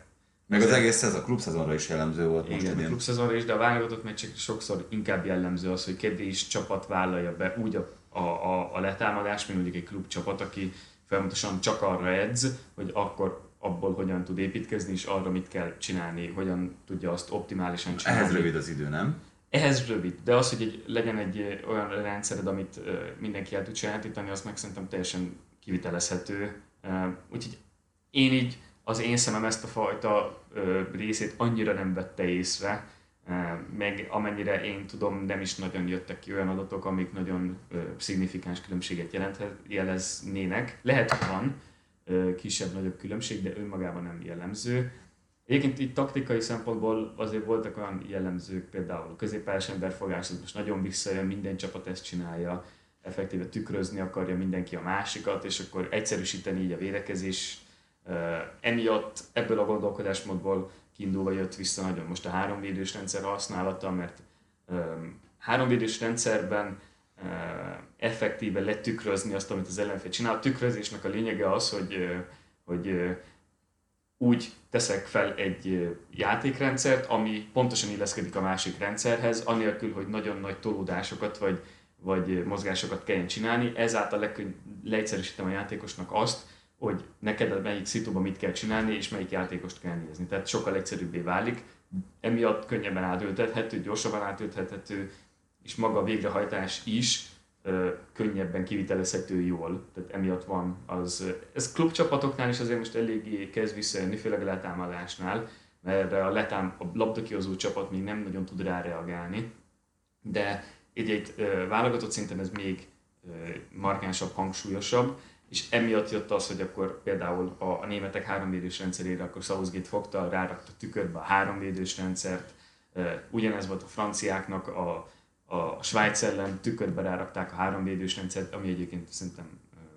Meg az egész ez a klubszezonra is jellemző volt igen, most a idén. klubszezonra is, de a válogatott meccsekre sokszor inkább jellemző az, hogy kevés csapat vállalja be úgy a, a, a, a letámadást, mint mondjuk egy klubcsapat, aki folyamatosan csak arra edz, hogy akkor abból hogyan tud építkezni, és arra mit kell csinálni, hogyan tudja azt optimálisan csinálni. Ehhez rövid az idő, nem? Ehhez rövid, de az, hogy egy, legyen egy olyan rendszered, amit uh, mindenki el tud sajátítani, az meg szerintem teljesen kivitelezhető. Uh, úgyhogy én így, az én szemem ezt a fajta uh, részét annyira nem vette észre, uh, meg amennyire én tudom, nem is nagyon jöttek ki olyan adatok, amik nagyon uh, szignifikáns különbséget jelenthet, jeleznének. Lehet, hogy van uh, kisebb-nagyobb különbség, de önmagában nem jellemző. Egyébként így taktikai szempontból azért voltak olyan jellemzők, például a középpályás emberfogás, ez most nagyon visszajön, minden csapat ezt csinálja, effektíve tükrözni akarja mindenki a másikat, és akkor egyszerűsíteni így a védekezés. Emiatt ebből a gondolkodásmódból kiindulva jött vissza nagyon most a háromvédős rendszer használata, mert háromvédős rendszerben effektíve letükrözni azt, amit az ellenfél csinál. A tükrözésnek a lényege az, hogy, hogy úgy teszek fel egy játékrendszert, ami pontosan illeszkedik a másik rendszerhez, anélkül, hogy nagyon nagy tolódásokat vagy, vagy mozgásokat kelljen csinálni. Ezáltal lekön- leegyszerűsítem a játékosnak azt, hogy neked melyik szituban mit kell csinálni, és melyik játékost kell nézni. Tehát sokkal egyszerűbbé válik, emiatt könnyebben átültethető, gyorsabban átültethető, és maga a végrehajtás is ö, könnyebben kivitelezhető jól. Tehát emiatt van az... Ez klubcsapatoknál is azért most eléggé kezd visszajönni, főleg a letámadásnál, mert a, letám, a labdakihozó csapat még nem nagyon tud rá reagálni, de egy-egy ö, válogatott szinten ez még ö, markánsabb, hangsúlyosabb, és emiatt jött az, hogy akkor például a, a németek háromvédős rendszerére akkor Southgate fogta, rárakta tükörbe a háromvédős rendszert, ugyanez volt a franciáknak, a, a Svájc ellen tükörbe rárakták a háromvédős rendszert, ami egyébként szerintem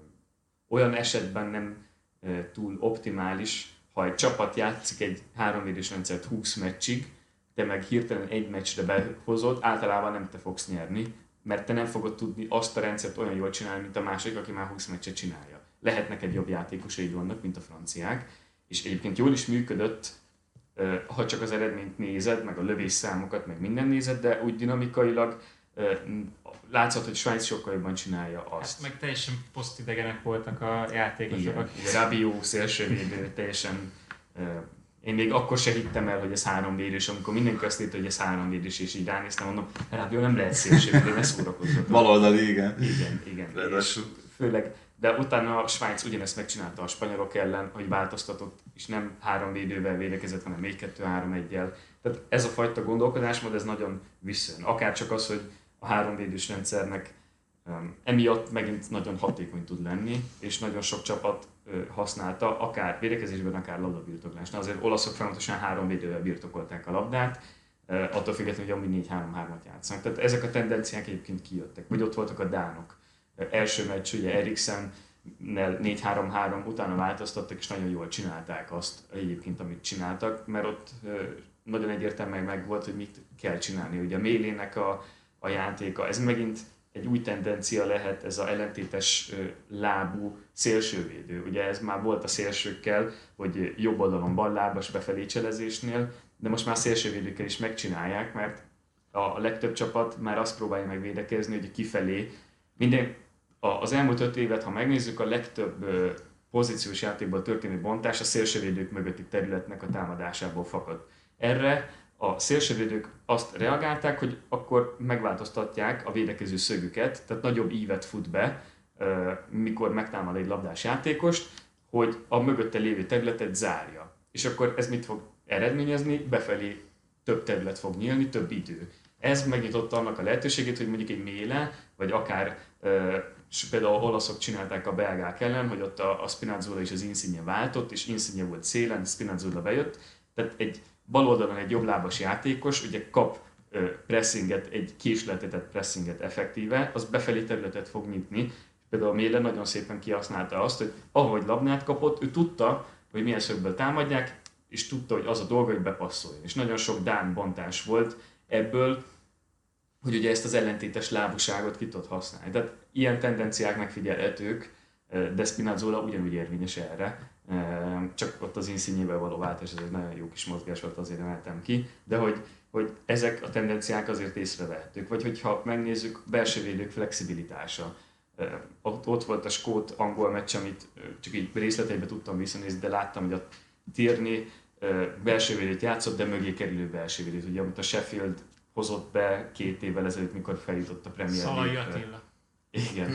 olyan esetben nem túl optimális, ha egy csapat játszik egy háromvédős rendszert húsz meccsig, te meg hirtelen egy meccsre behozod, általában nem te fogsz nyerni, mert te nem fogod tudni azt a rendszert olyan jól csinálni, mint a másik, aki már húsz meccset csinálja. Lehet neked jobb játékosaid vannak, mint a franciák, és egyébként jól is működött, ha csak az eredményt nézed, meg a lövésszámokat, meg minden nézed, de úgy dinamikailag látszott, hogy Svájc sokkal jobban csinálja azt. Hát meg teljesen posztidegenek voltak a játékosok. Igen, ugye Rabiot szélsővédő, teljesen... Én még akkor se hittem el, hogy ez háromvédős, amikor mindenki azt írta, hogy ez háromvédős, és így ránéztem, mondom, Rabiot nem lehet szélsővédő, ne szórakozzatok. Baloldali, igen. Igen, igen. És főleg, de utána a Svájc ugyanezt megcsinálta a spanyolok ellen, hogy változtatott, és nem három védővel védekezett, hanem négy kettő három egyel. Tehát ez a fajta gondolkodásmód, ez nagyon visszajön. Akár csak az, hogy a háromvédős rendszernek um, emiatt megint nagyon hatékony tud lenni, és nagyon sok csapat uh, használta, akár védekezésben, akár labdabirtoklásnál. Azért olaszok folyamatosan három védővel birtokolták a labdát, uh, attól függetlenül, hogy amúgy négy három hármat játszanak. Tehát ezek a tendenciák egyébként kijöttek. Vagy ott voltak a dánok. Uh, első meccs, ugye Eriksen-nel négy három három utána változtattak, és nagyon jól csinálták azt egyébként, amit csináltak, mert ott uh, nagyon egyértelműen meg volt, hogy mit kell csinálni. Ugye a Mélének a, a játéka, ez megint egy új tendencia lehet, ez az ellentétes lábú szélsővédő. Ugye ez már volt a szélsőkkel, hogy jobb oldalon ballábas befelé cselezésnél, de most már szélsővédőkkel is megcsinálják, mert a legtöbb csapat már azt próbálja megvédekezni, hogy kifelé minden, az elmúlt öt évet, ha megnézzük, a legtöbb pozíciós játékból történő bontás a szélsővédők mögötti területnek a támadásából fakad. Erre a szélsővédők azt reagálták, hogy akkor megváltoztatják a védekező szögüket, tehát nagyobb ívet fut be, mikor megtámad egy labdás játékost, hogy a mögötte lévő területet zárja. És akkor ez mit fog eredményezni? Befelé több terület fog nyílni, több idő. Ez megnyitotta annak a lehetőségét, hogy mondjuk egy Méle, vagy akár például olaszok csinálták a belgák ellen, hogy ott a Spinazzola és az Insigne váltott, és Insigne volt szélen, Spinazzola bejött, tehát egy bal oldalon egy jobblábas játékos ugye kap pressinget, egy késletetett pressinget effektíve, az befelé területet fog nyitni. Például Méle nagyon szépen kihasználta azt, hogy ahogy labdát kapott, ő tudta, hogy milyen szögből támadják, és tudta, hogy az a dolga, hogy bepasszoljon. És nagyon sok dán bontás volt ebből, hogy ugye ezt az ellentétes lábúságot ki tud használni. Tehát ilyen tendenciák megfigyelhetők, de Spinazzola ugyanúgy érvényes erre. csak ott az Insigne-vel való váltás, ez egy nagyon jó kis mozgás volt, azért emeltem ki, de hogy, hogy ezek a tendenciák azért észrevehetők, vagy hogyha megnézzük, belső védők flexibilitása. Ott, ott volt a skót-angol meccs, amit csak így részleteibe tudtam visszanézni, de láttam, hogy a Tierney belső védőt játszott, de mögé kerülő belső védőt, ugye, amit a Sheffield hozott be két évvel ezelőtt, mikor feljutott a Premier League. Szalai Attila. Igen.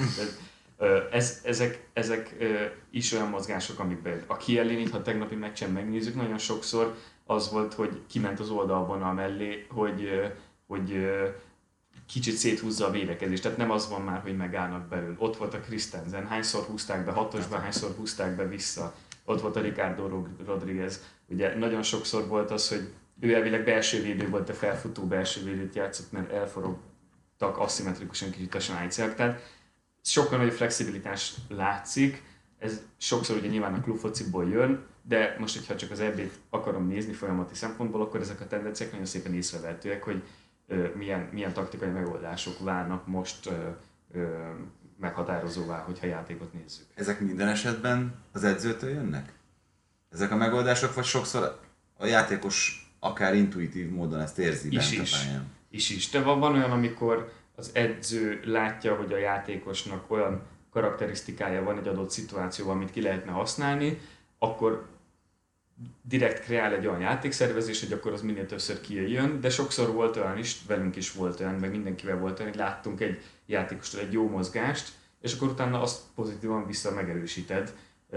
Ez, ezek, ezek is olyan mozgások, amikben a Chiellini, ha tegnapi meccsen megnézzük, nagyon sokszor az volt, hogy kiment az oldalvonal mellé, hogy, hogy kicsit széthúzza a védekezést, tehát nem az van már, hogy megállnak belül. Ott volt a Christensen, hányszor húzták be hatosba, hányszor húzták be vissza. Ott volt a Ricardo Rodriguez. Ugye nagyon sokszor volt az, hogy ő elvileg belső védő volt, a felfutó belső védőt játszott, mert elforogtak aszimmetrikusan kicsit a svájciak. Tehát sokkal nagyobb flexibilitás látszik, ez sokszor ugye nyilván a klubfociból jön, de most, hogyha csak az é bét akarom nézni folyamati szempontból, akkor ezek a tendenciák nagyon szépen észrevehetőek, hogy ö, milyen, milyen taktikai megoldások válnak most ö, ö, meghatározóvá, hogyha játékot nézzük. Ezek minden esetben az edzőtől jönnek? Ezek a megoldások, vagy sokszor a játékos akár intuitív módon ezt érzi bent is, a is, pályán? Is is. De van, van olyan, amikor az edző látja, hogy a játékosnak olyan karakterisztikája van egy adott szituációban, amit ki lehetne használni, akkor direkt kreál egy olyan játékszervezés, hogy akkor az minél többször kijöjjön, de sokszor volt olyan is, velünk is volt olyan, meg mindenkivel volt olyan, hogy láttunk egy játékostól egy jó mozgást, és akkor utána azt pozitívan vissza megerősíted,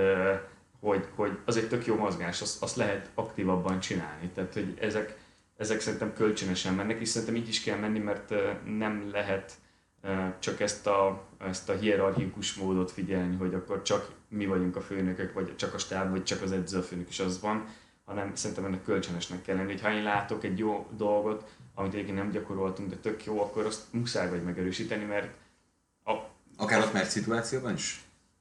hogy, hogy az egy tök jó mozgás, azt, azt lehet aktívabban csinálni. Tehát, hogy ezek, ezek szerintem kölcsönösen mennek, és szerintem így is kell menni, mert nem lehet csak ezt a, ezt a hierarchikus módot figyelni, hogy akkor csak mi vagyunk a főnökök, vagy csak a stáb, vagy csak az edző a főnök is az van, hanem szerintem ennek kölcsönösnek kell lenni, hogy ha én látok egy jó dolgot, amit egyébként nem gyakoroltunk, de tök jó, akkor azt muszáj vagy megerősíteni, mert a, akár ott meccs szituációban is?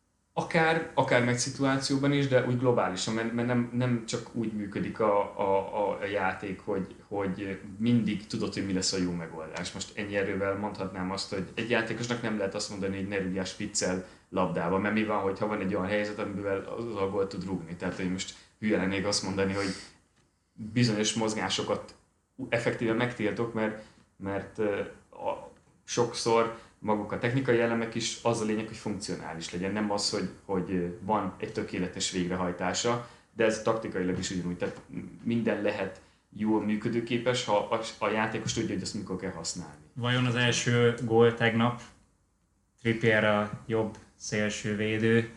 Akár, akár meg szituációban is, de úgy globálisan, mert, mert nem, nem csak úgy működik a, a, a játék, hogy, hogy mindig tudod, hogy mi lesz a jó megoldás. Most ennyi erővel mondhatnám azt, hogy egy játékosnak nem lehet azt mondani, hogy ne rúgjál spiccel labdába, mert mi van, hogyha van egy olyan helyzet, amivel az a gólt tud rúgni. Tehát, hogy most hülye lennék azt mondani, hogy bizonyos mozgásokat effektíve megtiltok, mert, mert a, sokszor maguk a technikai elemek is az a lényeg, hogy funkcionális legyen, nem az, hogy, hogy van egy tökéletes végrehajtása, de ez taktikailag is ugyanúgy, tehát minden lehet jól működőképes, ha a, a játékos tudja, hogy azt mikor kell használni. Vajon az első gól tegnap Trippier a jobb szélső védő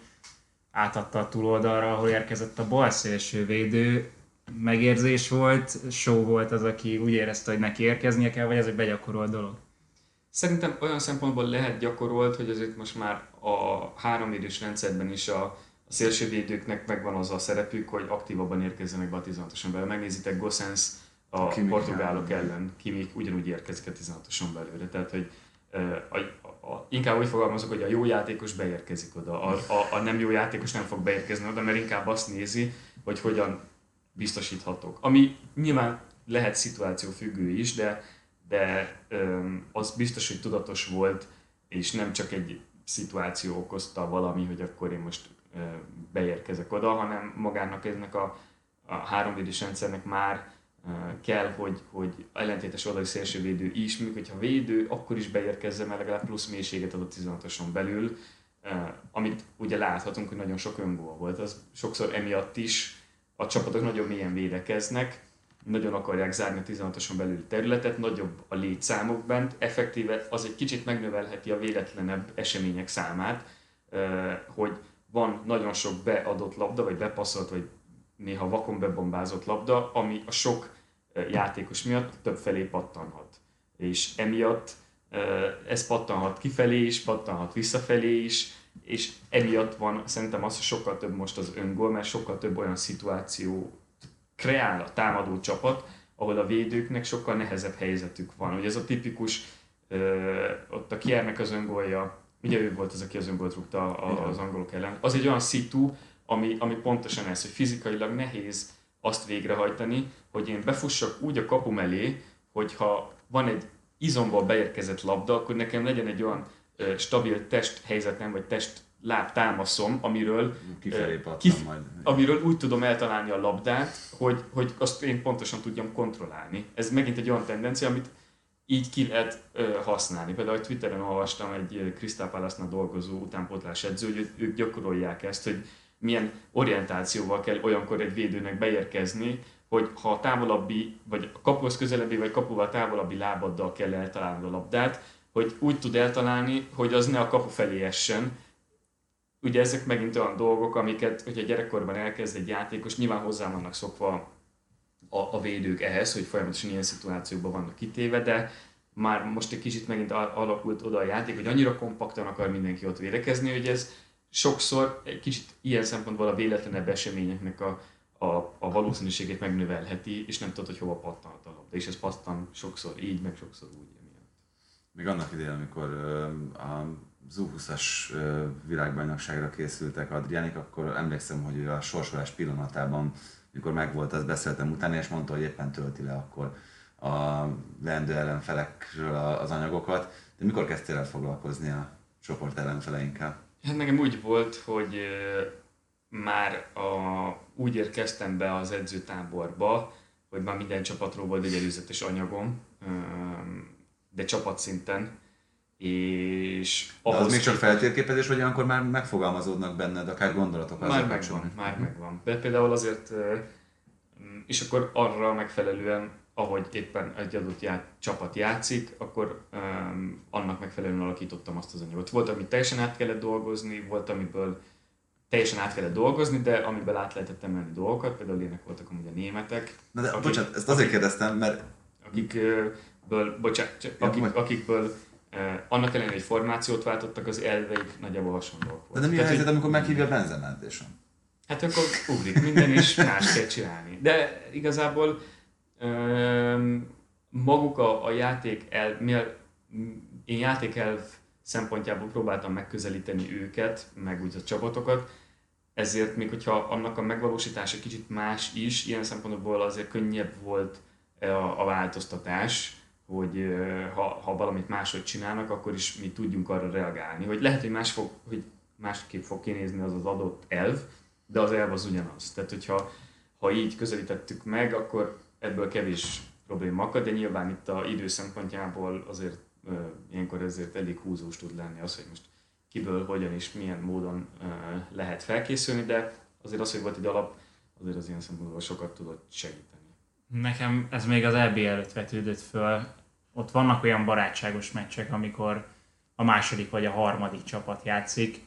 átadta a túloldalra, ahol érkezett a bal szélső védő, megérzés volt, Shaw volt az, aki úgy érezte, hogy neki érkeznie kell, vagy ez egy begyakorolt dolog? Szerintem olyan szempontból lehet gyakorolt, hogy azért most már a háromvédős rendszerben is a, a szélsővédőknek megvan az a szerepük, hogy aktívabban érkezzenek be a tizenhatoson belőle. Megnézitek Gossens a Kimmich portugálok ellen, ellen. Kimmich ugyanúgy érkezik a tizenhatoson belőle. Tehát, hogy a, a, a, inkább úgy fogalmazok, hogy a jó játékos beérkezik oda, a, a, a nem jó játékos nem fog beérkezni oda, mert inkább azt nézi, hogy hogyan biztosíthatok. Ami nyilván lehet szituáció függő is, de de az biztos, hogy tudatos volt, és nem csak egy szituáció okozta valami, hogy akkor én most beérkezek oda, hanem magának ennek a, a háromvédős rendszernek már kell, hogy, hogy ellentétes oldali szélsővédő is, még hogyha védő, akkor is beérkezzen, mert legalább plusz mélységet ad a tizenhatoson belül, amit ugye láthatunk, hogy nagyon sok öngól volt. Az sokszor emiatt is a csapatok nagyon mélyen védekeznek, nagyon akarják zárni a tizenhatoson belüli területet, nagyobb a létszámok bent, effektíve az egy kicsit megnövelheti a véletlenebb események számát, hogy van nagyon sok beadott labda, vagy bepasszolt, vagy néha vakon bebombázott labda, ami a sok játékos miatt többfelé pattanhat. És emiatt ez pattanhat kifelé is, pattanhat visszafelé is, és emiatt van szerintem az, hogy sokkal több most az öngól, mert sokkal több olyan szituáció kreál a támadó csapat, ahol a védőknek sokkal nehezebb helyzetük van. Ugye ez a tipikus, ö, ott a Kiernek az öngólja, ugye ő volt az, aki az öngolt rúgta az angolok ellen. Az egy olyan szitu, ami, ami pontosan ez, hogy fizikailag nehéz azt végrehajtani, hogy én befussak úgy a kapu mellé, hogyha van egy izomból beérkezett labda, akkor nekem legyen egy olyan ö, stabil testhelyzetem, vagy test lábtámaszom, amiről, Kifelé pattan kif- majd. amiről úgy tudom eltalálni a labdát, hogy, hogy azt én pontosan tudjam kontrollálni. Ez megint egy olyan tendencia, amit így ki lehet ö, használni. Például Twitteren olvastam egy Crystal Palace-nál dolgozó utánpótlás edző, hogy ők gyakorolják ezt, hogy milyen orientációval kell olyankor egy védőnek beérkezni, hogy ha a távolabbi, vagy a kapuhoz közelebbi, vagy kapuval távolabbi lábaddal kell eltalálni a labdát, hogy úgy tud eltalálni, hogy az ne a kapu felé essen. Ugye ezek megint olyan dolgok, amiket, hogyha gyerekkorban elkezd egy játékos, nyilván hozzá vannak szokva a, a védők ehhez, hogy folyamatosan ilyen szituációkban vannak kitéve, de már most egy kicsit megint alakult oda a játék, hogy annyira kompaktan akar mindenki ott védekezni, hogy ez sokszor egy kicsit ilyen szempontból a véletlenebb eseményeknek a, a, a valószínűségét megnövelheti, és nem tudod, hogy hova pattanhat a labda, és ez pattan sokszor így, meg sokszor úgy. Emiatt. Még annak idején, amikor a az U húszas világbajnokságra készültek Adriánik, akkor emlékszem, hogy a sorsolás pillanatában, mikor megvolt, azt beszéltem utána, és mondta, hogy éppen tölti le akkor a leendő ellenfelekről az anyagokat. De mikor kezdtél el foglalkozni a csoport ellenfeleinkkel? Hát nekem úgy volt, hogy már a, úgy érkeztem be az edzőtáborba, hogy már minden csapatról volt egy előzetes anyagom, de csapatszinten. És de az még csak feltérképezés, vagy olyankor már megfogalmazódnak benned, akár gondolatok? Már megvan, már megvan. De például azért, és akkor arra megfelelően, ahogy éppen egy adott já, csapat játszik, akkor um, annak megfelelően alakítottam azt az anyagot. Volt, amit teljesen át kellett dolgozni, volt, amiből teljesen át kellett dolgozni, de amiből át lehetett emelni dolgokat, például ilyenek voltak amúgy a németek. Na de akik, bocsánat, ezt azért kérdeztem, mert... Akikből, bocsánat, akik, akikből Uh, annak ellenére, hogy formációt váltottak, az elveik nagyjából hasonlók voltak. De, de mi a helyzet, hogy... amikor meghívja Benzema edzésen? Hát akkor ugrik minden, és más kell csinálni. De igazából um, maguk a, a játék el, mivel én játékelv szempontjából próbáltam megközelíteni őket, meg úgy a csapatokat, ezért még hogyha annak a megvalósítása kicsit más is, ilyen szempontból azért könnyebb volt a, a változtatás, hogy ha, ha valamit máshogy csinálnak, akkor is mi tudjunk arra reagálni. Hogy lehet, hogy, más fog, hogy másképp fog kinézni az az adott elv, de az elv az ugyanaz. Tehát, hogyha ha így közelítettük meg, akkor ebből kevés probléma akad, de nyilván itt a idő szempontjából azért ilyenkor ezért elég húzós tud lenni az, hogy most kiből, hogyan és milyen módon lehet felkészülni, de azért az, hogy volt egy alap, azért az ilyen szempontból sokat tudott segíteni. Nekem ez még az é bé előtt vetődött föl. Ott vannak olyan barátságos meccsek, amikor a második vagy a harmadik csapat játszik.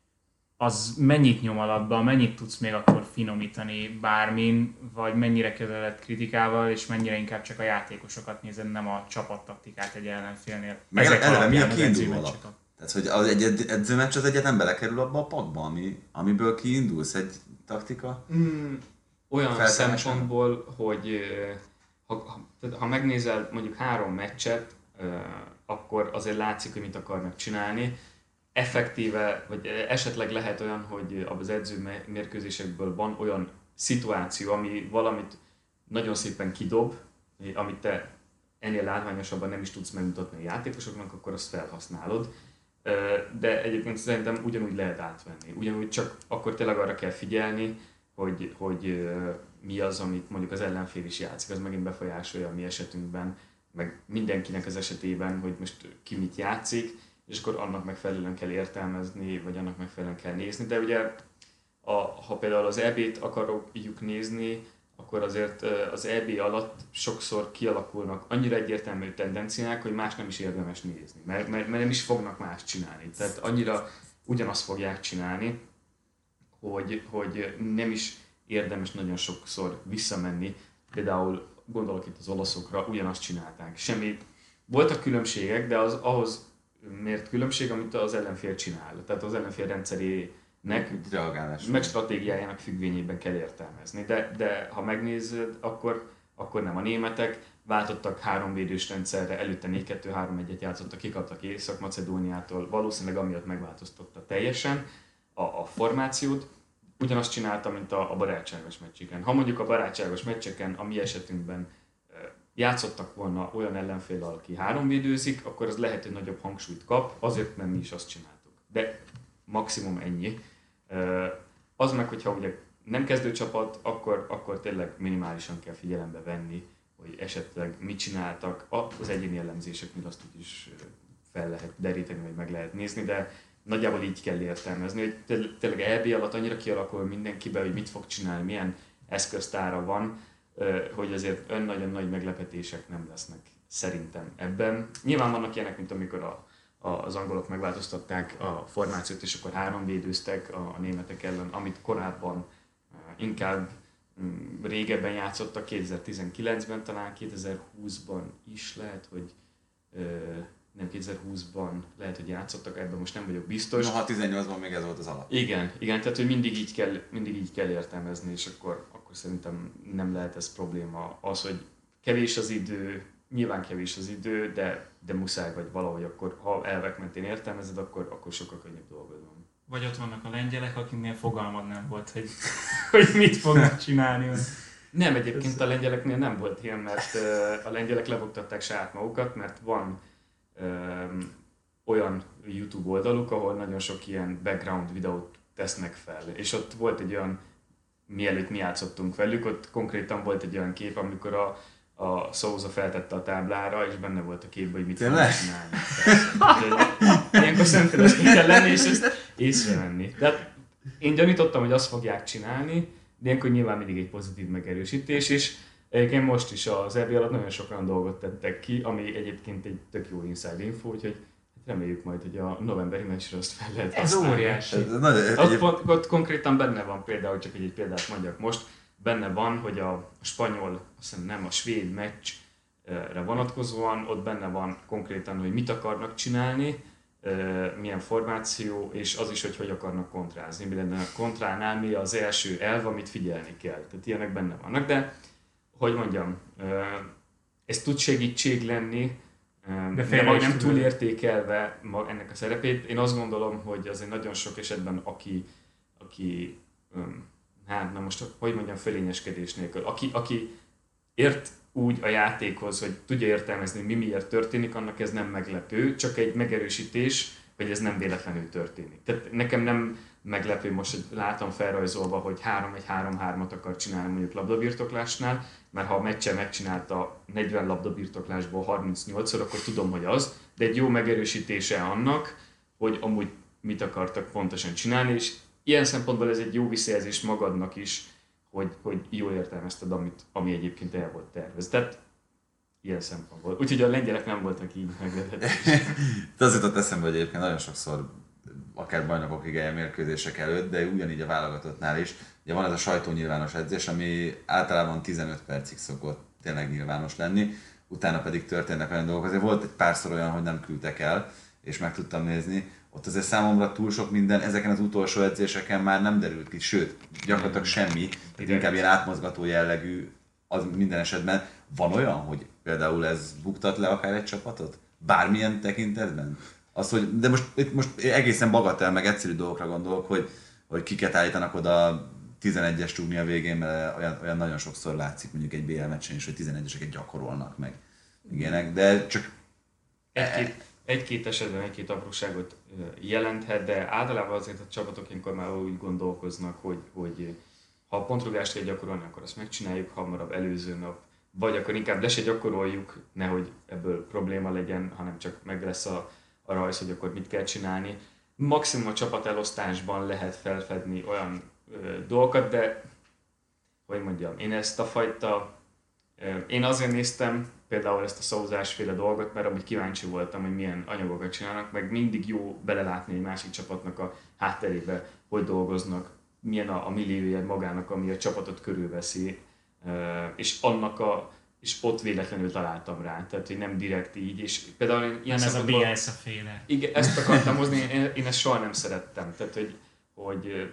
Az mennyit nyom alatba, mennyit tudsz még akkor finomítani bármin, vagy mennyire kezeled kritikával, és mennyire inkább csak a játékosokat nézed, nem a csapattaktikát egy ellenfélnél. Meg eleve mi a kiinduló alap? Tehát, hogy az egy edzőmeccs az egyetlen belekerül abba a pakba, ami, amiből kiindulsz, egy taktika? Mm. Olyan szempontból, hogy ha, ha, ha megnézel mondjuk három meccset, akkor azért látszik, hogy mit akarnak csinálni. Effektíve, vagy esetleg lehet olyan, hogy az edző mérkőzésekből van olyan szituáció, ami valamit nagyon szépen kidob, amit te ennél látványosabban nem is tudsz megmutatni a játékosoknak, akkor azt felhasználod. De egyébként szerintem ugyanúgy lehet átvenni. Ugyanúgy csak akkor tényleg arra kell figyelni, hogy, hogy uh, mi az, amit mondjuk az ellenfél is játszik, az megint befolyásolja a mi esetünkben, meg mindenkinek az esetében, hogy most ki mit játszik, és akkor annak megfelelően kell értelmezni, vagy annak megfelelően kell nézni. De ugye, a, ha például az é bét akarjuk nézni, akkor azért uh, az é bé alatt sokszor kialakulnak annyira egyértelmű tendenciák, hogy más nem is érdemes nézni, mert, mert, mert nem is fognak más csinálni. Tehát annyira ugyanazt fogják csinálni, Hogy, hogy nem is érdemes nagyon sokszor visszamenni. Például gondolok itt az olaszokra, ugyanazt csinálták. Semmi. Voltak különbségek, de az ahhoz mért különbség, amit az ellenfél csinál. Tehát az ellenfél rendszerének, meg stratégiájának függvényében kell értelmezni. De, de ha megnézed, akkor, akkor nem. A németek váltottak három védős rendszerre, előtte négy kettő három egyet játszottak, kikaptak Észak-Macedóniától, valószínűleg amiatt megváltoztatta teljesen a, a formációt. Ugyanazt csinálta, mint a, a barátságos meccseken. Ha mondjuk a barátságos meccseken a mi esetünkben játszottak volna olyan ellenféllel, aki három védőzik, akkor az lehet, hogy nagyobb hangsúlyt kap, azért nem mi is azt csináltuk. De maximum ennyi. Az meg, hogyha ugye nem kezdő csapat, akkor, akkor tényleg minimálisan kell figyelembe venni, hogy esetleg mit csináltak, az egyéni elemzéseknél azt is fel lehet deríteni, vagy meg lehet nézni, de nagyjából így kell értelmezni, hogy tényleg é bé alatt annyira kialakul mindenkibe, hogy mit fog csinálni, milyen eszköztára van, hogy azért olyan nagyon nagy meglepetések nem lesznek szerintem ebben. Nyilván vannak ilyenek, mint amikor a, a, az angolok megváltoztatták a formációt, és akkor három védőztek a, a németek ellen, amit korábban inkább régebben játszottak, kétezer-tizenkilencben, talán kétezer-húszban is lehet, hogy nem kétezer-húszban lehet, hogy játszottak, ebben most nem vagyok biztos. Noha tizennyolcban még ez volt az alap. Igen, igen, tehát hogy mindig így kell, mindig így kell értelmezni, és akkor, akkor szerintem nem lehet ez probléma. Az, hogy kevés az idő, nyilván kevés az idő, de, de muszáj vagy valahogy, akkor ha elvek mentén értelmezed, akkor, akkor sokkal könnyebb dolgod van. Vagy ott vannak a lengyelek, akiknél fogalmad nem volt, hogy, hogy mit fognak csinálni. Nem, egyébként a lengyeleknél nem volt ilyen, mert a lengyelek lebuktatták saját magukat, mert van öm, olyan YouTube oldaluk, ahol nagyon sok ilyen background videót tesznek fel. És ott volt egy olyan, mielőtt mi játszottunk velük, ott konkrétan volt egy olyan kép, amikor a, a Sousa feltette a táblára, és benne volt a képben, hogy mit fognak csinálni. Ilyenkor szemteles kell lenni, és ezt észrevenni. De én gyanítottam, hogy azt fogják csinálni, de ilyenkor nyilván mindig egy pozitív megerősítés is. Egyébként most is az é bé alatt nagyon sokan dolgot tettek ki, ami egyébként egy tök jó inside info, úgyhogy reméljük majd, hogy a novemberi meccsre azt fel lehet használni. Ez óriási. Ott, ott, ott konkrétan benne van például, csak egy, egy példát mondjak most, benne van, hogy a, a spanyol, azt hiszem nem, a svéd meccsre vonatkozóan, ott benne van konkrétan, hogy mit akarnak csinálni, milyen formáció, és az is, hogy hogy akarnak kontrázni. Mi lenne a kontránál, mi az első elv, amit figyelni kell. Tehát ilyenek benne vannak, de hogy mondjam, ez tud segítség lenni, de, de majd nem túlértékelve ennek a szerepét. Én azt gondolom, hogy azért nagyon sok esetben, aki, aki hát na most, hogy mondjam, fölényeskedés nélkül, aki, aki ért úgy a játékhoz, hogy tudja értelmezni, mi miért történik, annak ez nem meglepő, csak egy megerősítés, hogy ez nem véletlenül történik. Tehát nekem nem meglepő most, hogy látom felrajzolva, hogy három egy három hármat akar csinálni mondjuk labdabirtoklásnál, mert ha a meccsen megcsinálta negyven labdabirtoklásból harmincnyolcszor, akkor tudom, hogy az, de egy jó megerősítése annak, hogy amúgy mit akartak pontosan csinálni, és ilyen szempontból ez egy jó visszajelzés magadnak is, hogy, hogy jól értelmezted, amit, ami egyébként el volt tervez. Tehát ilyen szempontból. Úgyhogy a lengyelek nem voltak így meglepetések. De az jutott eszembe, hogy egyébként nagyon sokszor, akár bajnokokig eljön mérkőzések előtt, de ugyanígy a válogatottnál is. Ugye van ez a sajtónyilvános edzés, ami általában tizenöt percig szokott tényleg nyilvános lenni, utána pedig történnek olyan dolgok. Azért volt egy párszor olyan, hogy nem küldtek el, és meg tudtam nézni. Ott azért számomra túl sok minden, ezeken az utolsó edzéseken már nem derült ki, sőt, gyakorlatilag semmi, inkább ilyen átmozgató jellegű az minden esetben. Van olyan, hogy például ez buktat le akár egy csapatot? Bármilyen tekintetben? Az, hogy, de most, most egészen bagatel, meg egyszerű dolgokra gondolok, hogy, hogy kiket állítanak oda tizenegyes trúgni a végén, mert olyan, olyan nagyon sokszor látszik mondjuk egy bé el meccsen is, hogy tizenegyeseket gyakorolnak meg. Ilyenek, de csak... Egy-két, egy-két esetben egy-két apróságot jelenthet, de általában azért a csapatok ilyenkor már úgy gondolkoznak, hogy, hogy ha a pontrugást kell gyakorolni, akkor azt megcsináljuk hamarabb előző nap, vagy akkor inkább le se gyakoroljuk, nehogy ebből probléma legyen, hanem csak meg lesz a, a rajz, hogy akkor mit kell csinálni. Maximum a csapatelosztásban lehet felfedni olyan ö, dolgokat, de hogy mondjam, én ezt a fajta, ö, én azért néztem például ezt a szózásféle dolgot, mert amúgy kíváncsi voltam, hogy milyen anyagokat csinálnak, meg mindig jó belelátni egy másik csapatnak a hátterébe, hogy dolgoznak, milyen a, a milliója magának, ami a csapatot körülveszi, és annak a, és ott véletlenül találtam rá, tehát hogy nem direkt így, és például ilyen ez a bé es féle. Igen, ezt akartam hozni, én, én ezt soha nem szerettem, tehát hogy, hogy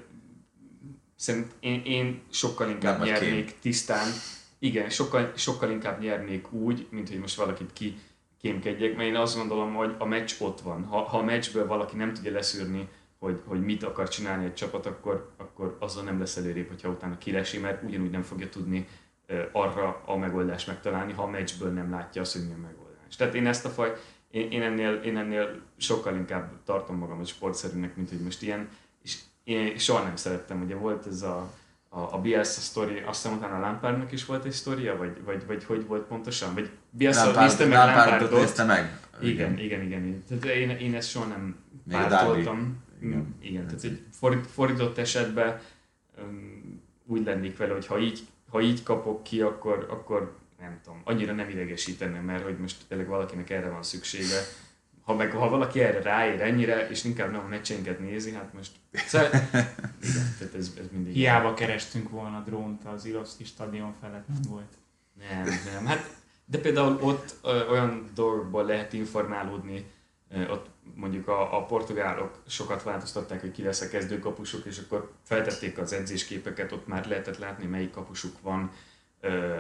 szerint én, én sokkal inkább nem nyernék kém. tisztán, igen, sokkal, sokkal inkább nyernék úgy, mint hogy most valakit ki kémkedjek, mert én azt gondolom, hogy a meccs ott van. Ha, ha a meccsből valaki nem tudja leszűrni, hogy, hogy mit akar csinálni egy csapat, akkor, akkor azzal nem lesz előrébb, hogyha utána kilesi, mert ugyanúgy nem fogja tudni uh, arra a megoldást megtalálni, ha a meccsből nem látja azt, hogy milyen megoldás. Tehát én ezt a faj, én, én, ennél, én ennél sokkal inkább tartom magam egy sportszerűnek, mint hogy most ilyen, és én soha nem szerettem, ugye volt ez a, a, a Bielsa sztori, azt hiszem utána a Lampardnak is volt egy sztoria, vagy, vagy, vagy hogy volt pontosan? Vagy Bielsa nézte meg Lampardot? nézte meg? Igen, igen, igen. igen. Tehát én, én ezt soha nem Még pártoltam. Igen. igen, tehát egy fordított esetben um, úgy lennék vele, hogy ha így, ha így kapok ki, akkor, akkor nem tudom, annyira nem idegesítene, mert hogy most tényleg valakinek erre van szüksége. Ha, meg, ha valaki erre ráér ennyire, és inkább nem a meccseinket nézi, hát most... Szóval, igen, tehát ez, ez mindig... Hiába ilyen. Kerestünk volna drónt, az Iloszki stadion felett nem volt. Nem, nem, hát de például ott ö, olyan dolgokból lehet informálódni, ö, ott mondjuk a, a portugálok sokat változtatták, hogy ki lesz a kezdőkapusuk, és akkor feltették az edzésképeket, ott már lehetett látni, melyik kapusuk van, ö,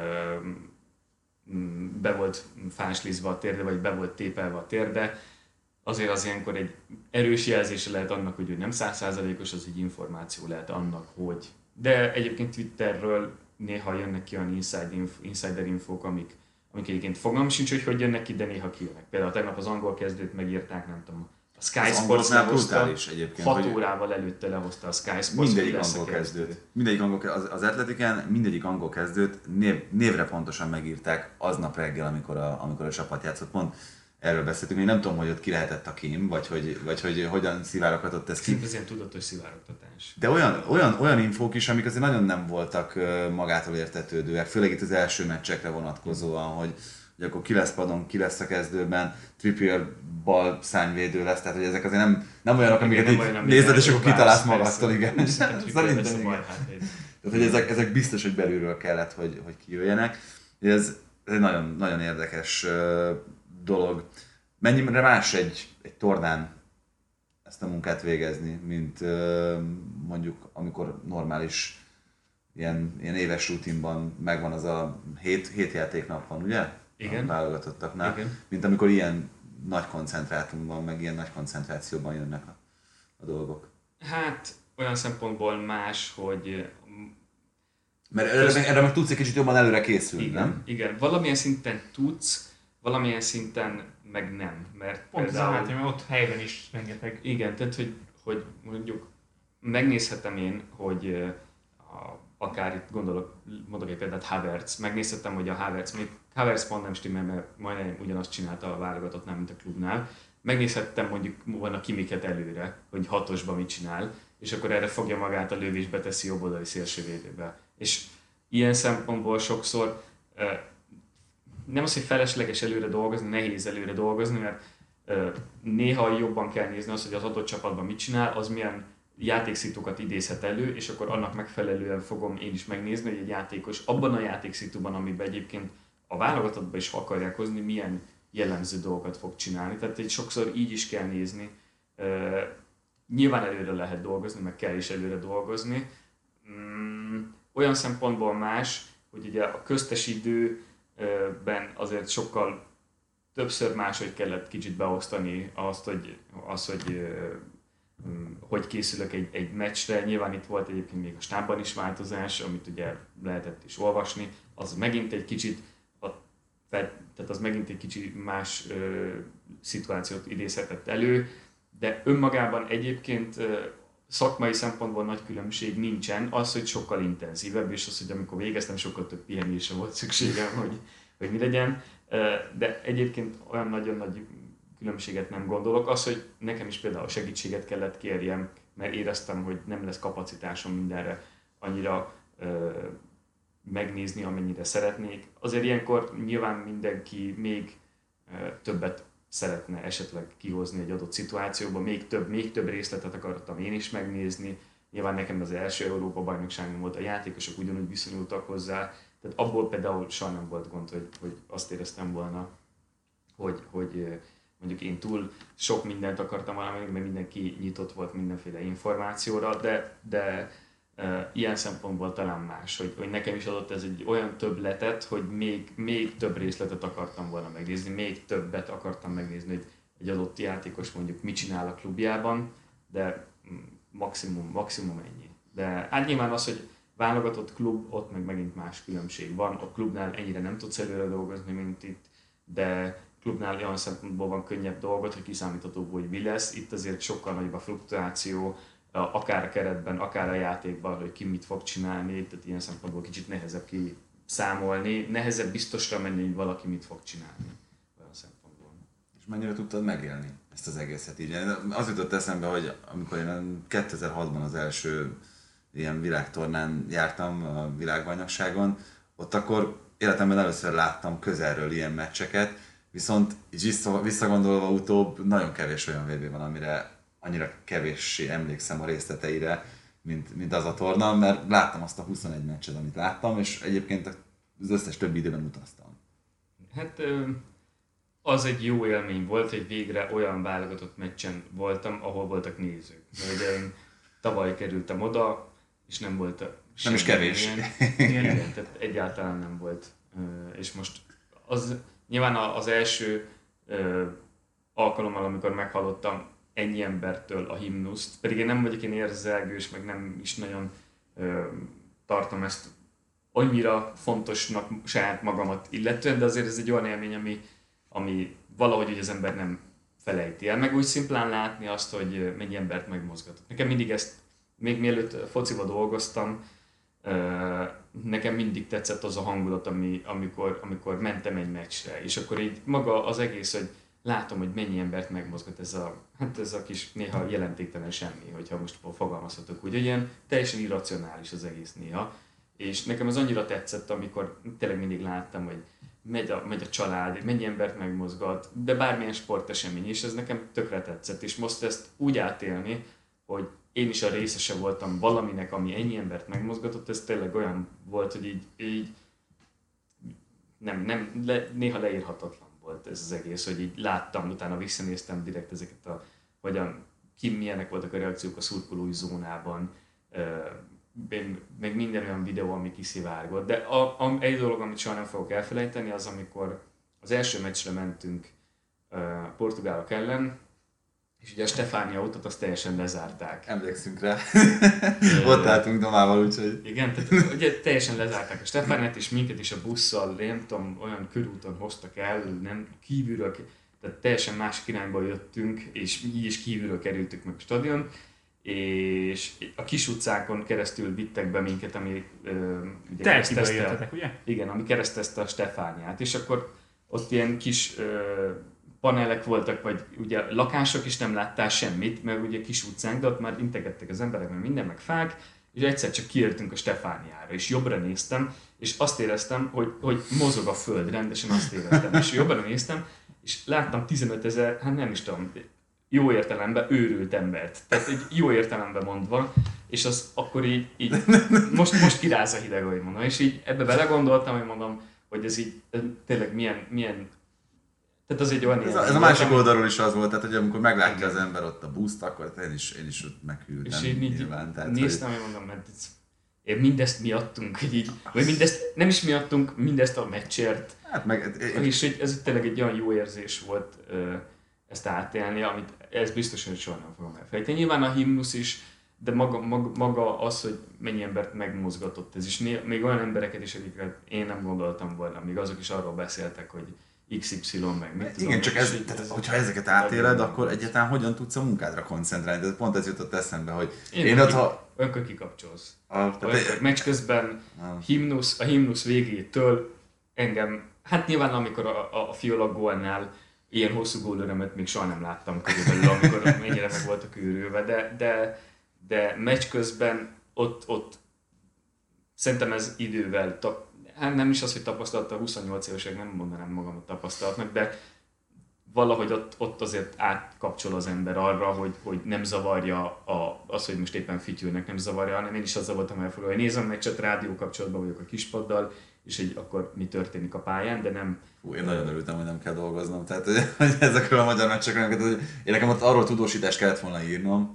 be volt fáslizva a térde, vagy be volt tépelve a térde. Azért az ilyenkor egy erős jelzése lehet annak, hogy ő nem száz százalékos, az egy információ lehet annak, hogy... De egyébként Twitterről néha jönnek ki olyan insider infók, amik, amik egyébként fogalmam sincs, hogy hogy jönnek ki, de néha kijönnek. Például tegnap az angol kezdőt megírták, nem tudom, a Sky az Sports lehozta, egyébként, hat órával előtte lehozta a Sky Sports. Mindegyik angol kezdőt. Mindegyik angol, az, az Atletiken mindegyik angol kezdőt név, névre pontosan megírták aznap reggel, amikor a, amikor a csapat játszott. Pont erről beszéltünk, én nem tudom, hogy ott ki lehetett a kém, vagy hogy, vagy hogy hogyan szivároghatott ez ki. Ez ilyen tudatos szivárogtatás. De olyan, olyan, olyan infók is, amik azért nagyon nem voltak magától értetődőek, főleg itt az első meccsekre vonatkozóan, hogy, hogy akkor ki lesz padon, ki lesz a kezdőben, Trippier bal szárnyvédő lesz, tehát hogy ezek azért nem, nem olyanok, amiket így nézed, és akkor kitalálsz magadtól, igen. Szerintem igen. Tehát, hogy ezek, ezek biztos, hogy belülről kellett, hogy, hogy kijöjjenek. Ez, ez egy nagyon, nagyon érdekes dolog. Mennyire más egy, egy tornán ezt a munkát végezni, mint mondjuk amikor normális ilyen, ilyen éves rutinban megvan az a hét, hét játéknap van, ugye? Igen. A válogatottaknál. Igen. Mint amikor ilyen nagy koncentrátumban, meg ilyen nagy koncentrációban jönnek a, a dolgok. Hát olyan szempontból más, hogy... Mert erre, meg, erre meg tudsz egy kicsit jobban előre készülni, igen, nem? Igen, valamilyen szinten tudsz, valamilyen szinten meg nem. Mert pont például... az mert ott helyben is rengeteg. Igen, tehát hogy, hogy mondjuk megnézhetem én, hogy a, akár itt gondolok, mondok egy példát, Havertz, megnézhetem, hogy a Havertz, még Havertz pont nem stimmel, mert majdnem ugyanazt csinálta a válogatottnál, mint a klubnál. Megnézhettem mondjuk volna Kimiket előre, hogy hatosban mit csinál, és akkor erre fogja magát a lövésbe teszi jobboldali szélsővédőbe. És ilyen szempontból sokszor nem az, hogy felesleges előre dolgozni, nehéz előre dolgozni, mert néha jobban kell nézni azt, hogy az adott csapatban mit csinál, az milyen játékszitukat idézhet elő, és akkor annak megfelelően fogom én is megnézni, hogy egy játékos abban a játékszituban, amiben egyébként a válogatottban is akarják hozni, milyen jellemző dolgokat fog csinálni. Tehát egy sokszor így is kell nézni. Nyilván előre lehet dolgozni, meg kell is előre dolgozni. Olyan szempontból más, hogy ugye a köztes időben azért sokkal többször máshogy kellett kicsit beosztani azt, hogy, az, hogy hogy készülök egy, egy meccsre. Nyilván itt volt egyébként még a stábban is változás, amit ugye lehetett is olvasni. Az megint egy kicsit, a, tehát az megint egy kicsit más ö, szituációt idézhetett elő, de önmagában egyébként ö, szakmai szempontból nagy különbség nincsen. Az, hogy sokkal intenzívebb, és az, hogy amikor végeztem, sokkal több pihenésre volt szükségem, hogy, hogy mi legyen. De egyébként olyan nagyon nagy különbséget nem gondolok. Az, hogy nekem is például segítséget kellett kérjem, mert éreztem, hogy nem lesz kapacitásom mindenre annyira ö, megnézni, amennyire szeretnék. Azért ilyenkor nyilván mindenki még ö, többet szeretne esetleg kihozni egy adott szituációba, még több, még több részletet akartam én is megnézni. Nyilván nekem az első Európa-bajnokságom volt, a játékosok ugyanúgy viszonyultak hozzá, tehát abból például soha nem volt gond, hogy, hogy azt éreztem volna, hogy, hogy mondjuk én túl sok mindent akartam valamelyik, mert mindenki nyitott volt mindenféle információra, de, de e, ilyen szempontból talán más, hogy, hogy nekem is adott ez egy olyan többletet, hogy még, még több részletet akartam volna megnézni, még többet akartam megnézni, hogy egy adott játékos mondjuk mit csinál a klubjában, de maximum, maximum ennyi. De hát nyilván az, hogy válogatott klub, ott meg megint más különbség van. A klubnál ennyire nem tudsz előre dolgozni, mint itt, de klubnál olyan szempontból van könnyebb dolgot, hogy kiszámíthatóbb, hogy mi lesz. Itt azért sokkal nagyobb a fluktuáció, akár a keretben, akár a játékban, hogy ki mit fog csinálni, tehát ilyen szempontból kicsit nehezebb kiszámolni, nehezebb biztosra menni, hogy valaki mit fog csinálni olyan szempontból. És mennyire tudtad megélni ezt az egészet így? Az jutott eszembe, hogy amikor én kétezer-hatban az első ilyen világtornán jártam a világbajnokságon, ott akkor életemben először láttam közelről ilyen meccseket, viszont így visszagondolva utóbb nagyon kevés olyan vé bé van, amire annyira kevéssé emlékszem a részleteire, mint, mint az a torna, mert láttam azt a huszonegy meccset, amit láttam, és egyébként az összes többi időben utaztam. Hát az egy jó élmény volt, hogy végre olyan válogatott meccsen voltam, ahol voltak nézők. Mert én tavaly kerültem oda, és nem volt nem is kevés. Ilyen, igen, tehát egyáltalán nem volt. És most az nyilván az első alkalommal, amikor meghallottam ennyi embertől a himnuszt, pedig én nem vagyok én érzelgős, meg nem is nagyon tartom ezt annyira fontosnak saját magamat illetően, de azért ez egy olyan élmény, ami, ami valahogy úgy az ember nem felejti el. Meg úgy szimplán látni azt, hogy mennyi embert megmozgatott. Nekem mindig ezt, még mielőtt fociba dolgoztam, nekem mindig tetszett az a hangulat, ami, amikor, amikor mentem egy meccsre, és akkor így maga az egész, hogy látom, hogy mennyi embert megmozgat ez a, hát ez a kis néha jelentéktelen semmi, hogyha most fogalmazhatok úgy, hogy ilyen teljesen irracionális az egész néha. És nekem ez annyira tetszett, amikor tényleg mindig láttam, hogy megy a, megy a család, mennyi embert megmozgat, de bármilyen sportesemény, és ez nekem tökre tetszett. És most ezt úgy átélni, hogy én is a részese voltam valaminek, ami ennyi embert megmozgatott, ez tényleg olyan volt, hogy így, így nem, nem, le, néha leírhatatlan volt ez az egész, hogy így láttam, utána visszanéztem direkt ezeket a, hogyan, ki milyenek voltak a reakciók a szurkolói zónában, meg minden olyan videó, ami kiszivárgott. De a, a, egy dolog, amit soha nem fogok elfelejteni, az amikor az első meccsre mentünk uh, portugálok ellen, és ugye a Stefánia utat azt teljesen lezárták. Emlékszünk rá. Ott álltunk Domával, úgyhogy... Igen, tehát ugye teljesen lezárták a Stefániát, és minket is a busszal, nem tudom, olyan körúton hoztak el, nem kívülről, tehát teljesen másik irányba jöttünk, és így is kívülről kerültük meg a stadion, és a kis utcákon keresztül vittek be minket, ami ugye keresztezte, ugye? Igen, ami keresztezte a Stefániát, és akkor ott ilyen kis ö, panelek voltak, vagy ugye lakások is, nem láttál semmit, mert ugye kis utcánk, de ott már integettek az emberek, mert minden meg fák, és egyszer csak kiértünk a Stefániára, és jobbra néztem, és azt éreztem, hogy, hogy mozog a föld, rendesen azt éreztem, és jobbra néztem, és láttam tizenöt ezer, hát nem is tudom, jó értelemben őrült embert. Tehát egy jó értelemben mondva, és az akkor így, így most, most kiráz a hideg, ahogy mondom. És így ebbe belegondoltam, hogy mondom, hogy ez így tényleg milyen, milyen tehát az egy olyan ez, a, ez a másik ami... oldalról is az volt, tehát hogy amikor meglátja az ember ott a buszt, akkor én is, én is ott meghűltem. És én így nyilván, tehát, néztem, hogy mondom, mert ez, én mindezt miattunk, hogy így, vagy mindezt, nem is miattunk, mindezt a meccsért. Hát meg, én... És hogy ez tényleg egy olyan jó érzés volt ezt átélni, amit ez biztos, hogy soha nem fogom elfelejteni. Nyilván a himnusz is, de maga, maga, maga az, hogy mennyi embert megmozgatott ez is. Még olyan embereket is, akiket én nem gondoltam volna, még azok is arról beszéltek, hogy iksz ipszilon meg mit tudom. Igen, csak ez, tehát, ez, hogyha ezeket átéled, akkor egyáltalán hogyan tudsz a munkádra koncentrálni? Tehát pont ez jutott eszembe, hogy én, én ott, ha... Önkor kikapcsolsz. A, tehát meccs közben himnusz, a himnusz végétől engem, hát nyilván amikor a, a, a Fiola gólnál ilyen hosszú gólörömet még soha nem láttam körülbelül, amikor mennyire meg voltak őrülve, de, de, de meccs közben ott, ott szerintem ez idővel, hát nem is az, hogy tapasztalata, huszonnyolc évesek, nem mondanám magamat tapasztalatnak, de valahogy ott, ott azért átkapcsol az ember arra, hogy, hogy nem zavarja a, az, hogy most éppen fütyülnek, nem zavarja, hanem én is azzal voltam elfoglalva, hogy nézem meccset, rádió kapcsolatban vagyok a kispaddal, és hogy akkor mi történik a pályán, de nem... Hú, én nagyon örültem, hogy nem kell dolgoznom, tehát hogy ezekről a magyar meccsekről, hogy én nekem ott arról tudósítást kellett volna írnom,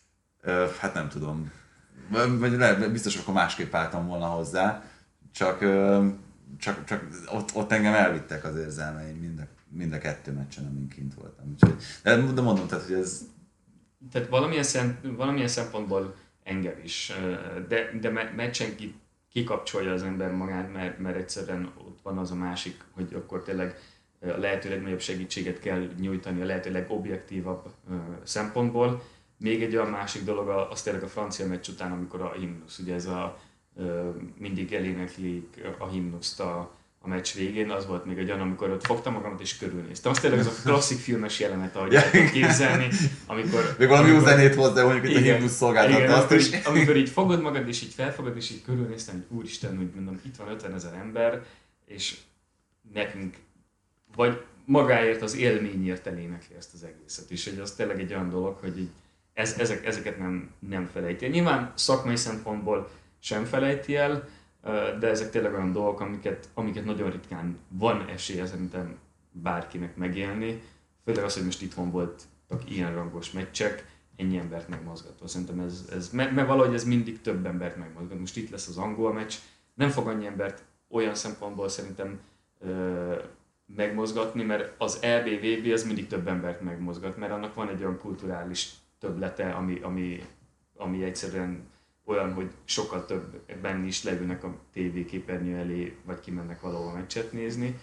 hát nem tudom, vagy lehet, biztos, akkor másképp álltam volna hozzá, csak, csak, csak ott, ott engem elvittek az érzelmeim mind a, mind a kettő meccsen, amin kint voltam. Úgyhogy, de, de mondom, tehát, hogy ez... Tehát valamilyen, szem, valamilyen szempontból engem is, de, de me, meccsen kikapcsolja az ember magát, mert, mert egyszerűen ott van az a másik, hogy akkor tényleg a lehető legnagyobb segítséget kell nyújtani a lehető legobjektívabb szempontból. Még egy olyan másik dolog, az tényleg a francia meccs után, amikor a himnusz, ugye ez a mindig eléneklik a himnuszt a, a meccs végén, az volt még egy olyan, amikor ott fogtam magamat és körülnéztem. Az tényleg az a klasszik filmes jelenet, ahogy el tudom képzelni, amikor... Még valami jó zenét hozzá, mondjuk itt a himnusz szolgáltatta azt is. Amikor, amikor így fogod magad és így felfogod és így körülnéztem, hogy úristen, úgy mondom, itt van ötvenezer ember, és nekünk, vagy magáért az élményért elénekli ezt az egészet. És hogy az tényleg egy olyan dolog, hogy így ez, ezek, ezeket nem, nem felejti el. Nyilván szakmai szempontból sem felejti el, de ezek tényleg olyan dolgok, amiket, amiket nagyon ritkán van esélye szerintem bárkinek megélni. Főleg az, hogy most itthon voltak ilyen rangos meccsek, ennyi embert megmozgatva. Szerintem ez, ez mert valahogy ez mindig több embert megmozgat. Most itt lesz az angol meccs, nem fog annyi embert olyan szempontból szerintem ö, megmozgatni, mert az é bé vé bé az mindig több embert megmozgat, mert annak van egy olyan kulturális többlete, ami, ami, ami egyszerűen olyan, hogy sokkal többen is leülnek a tévéképernyő elé, vagy kimennek valahol meccset nézni,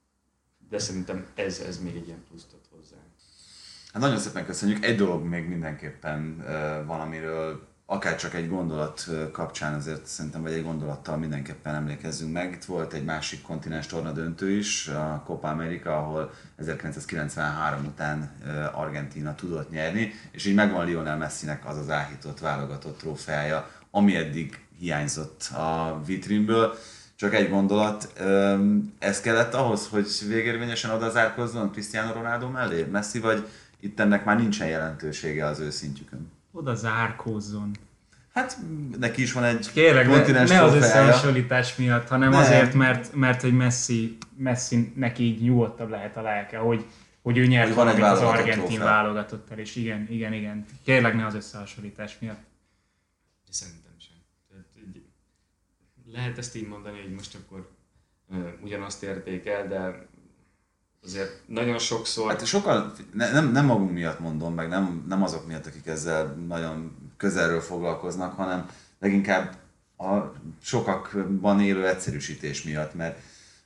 de szerintem ez, ez még egy ilyen pluszt ad hozzá. Hát nagyon szépen köszönjük. Egy dolog még mindenképpen uh, van, amiről akár csak egy gondolat kapcsán azért szerintem, vagy egy gondolattal mindenképpen emlékezzünk meg. Itt volt egy másik kontinens torna döntő is, a Copa America, ahol ezerkilencszázkilencvenhárom után Argentína tudott nyerni, és így megvan Lionel Messinek az az áhított válogatott trófeája, ami eddig hiányzott a vitrínből. Csak egy gondolat, ez kellett ahhoz, hogy végérvényesen odazárkozzon Cristiano Ronaldo mellé? Messi, vagy itt ennek már nincsen jelentősége az ő szintjükön? Oda zárkózzon. Hát neki is van egy kérlek, kontinens ne, ne az trófeája. összehasonlítás miatt, hanem nem. azért, mert, mert hogy Messi, Messi neki így nyugodtabb lehet a lelke, hogy, hogy ő nyert van egy valamit az válogatott argentin trófea. válogatottal, és igen, igen, igen. Kérlek, ne az összehasonlítás miatt. Szerintem sem. Tehát, így, lehet ezt így mondani, hogy most akkor uh, ugyanazt érték el, de azért nagyon sokszor... Hát sokkal, ne, nem, nem magunk miatt mondom, meg nem, nem azok miatt, akik ezzel nagyon közelről foglalkoznak, hanem leginkább a sokakban élő egyszerűsítés miatt, mert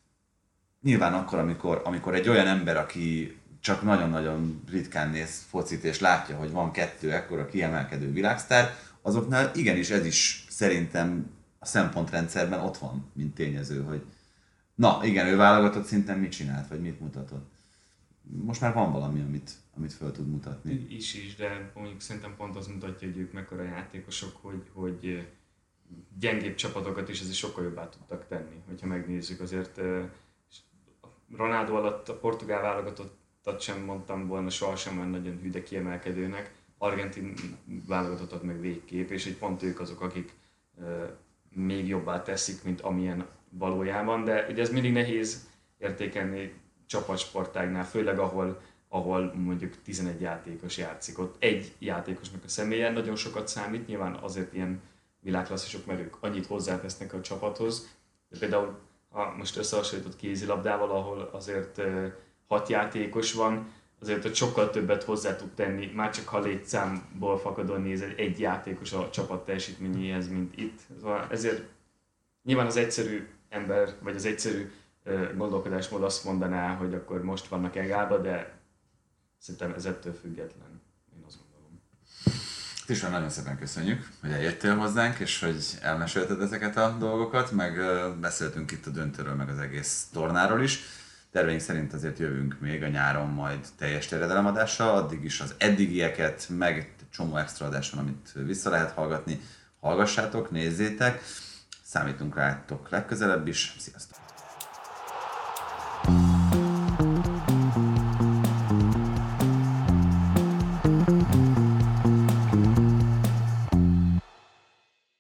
nyilván akkor, amikor, amikor egy olyan ember, aki csak nagyon-nagyon ritkán néz focit, és látja, hogy van kettő ekkora kiemelkedő világsztár, azoknál igenis ez is szerintem a szempontrendszerben ott van, mint tényező, hogy na igen, ő válogatott szinten mit csinált, vagy mit mutatott. Most már van valami, amit, amit fel tud mutatni. Is is, de mondjuk szerintem pont az mutatja, hogy ők mekkora játékosok, hogy, hogy gyengébb csapatokat is azért sokkal jobbá tudtak tenni. Hogyha megnézzük, azért Ronaldo alatt a portugál válogatottat sem mondtam volna sohasem olyan nagyon hű, de kiemelkedőnek. Argentin válogatottat meg végképp, és egy pont ők azok, akik még jobbá teszik, mint amilyen valójában, de ugye ez mindig nehéz értékelni csapatsportágnál, főleg ahol, ahol mondjuk tizenegy játékos játszik. Ott egy játékosnak a személye nagyon sokat számít, nyilván azért ilyen világklasszisok, mert ők annyit hozzátesznek a csapathoz. De például ha most összehasonlított kézilabdával, ahol azért hat játékos van, azért ott sokkal többet hozzá tud tenni, már csak ha létszámból fakadóan nézed egy játékos a csapat teljesítményéhez, mint itt. Ezért nyilván az egyszerű ember, vagy az egyszerű gondolkodásmód azt mondaná, hogy akkor most vannak egálba, de szerintem ez ettől független, én azt gondolom. Tistván, nagyon szépen köszönjük, hogy eljöttél hozzánk, és hogy elmesélted ezeket a dolgokat, meg beszéltünk itt a döntőről, meg az egész tornáról is. Terveink szerint azért jövünk még a nyáron majd teljes terjedelemadással, addig is az eddigieket, meg egy csomó extra adás van, amit vissza lehet hallgatni. Hallgassátok, nézzétek, számítunk rátok legközelebb is. Sziasztok!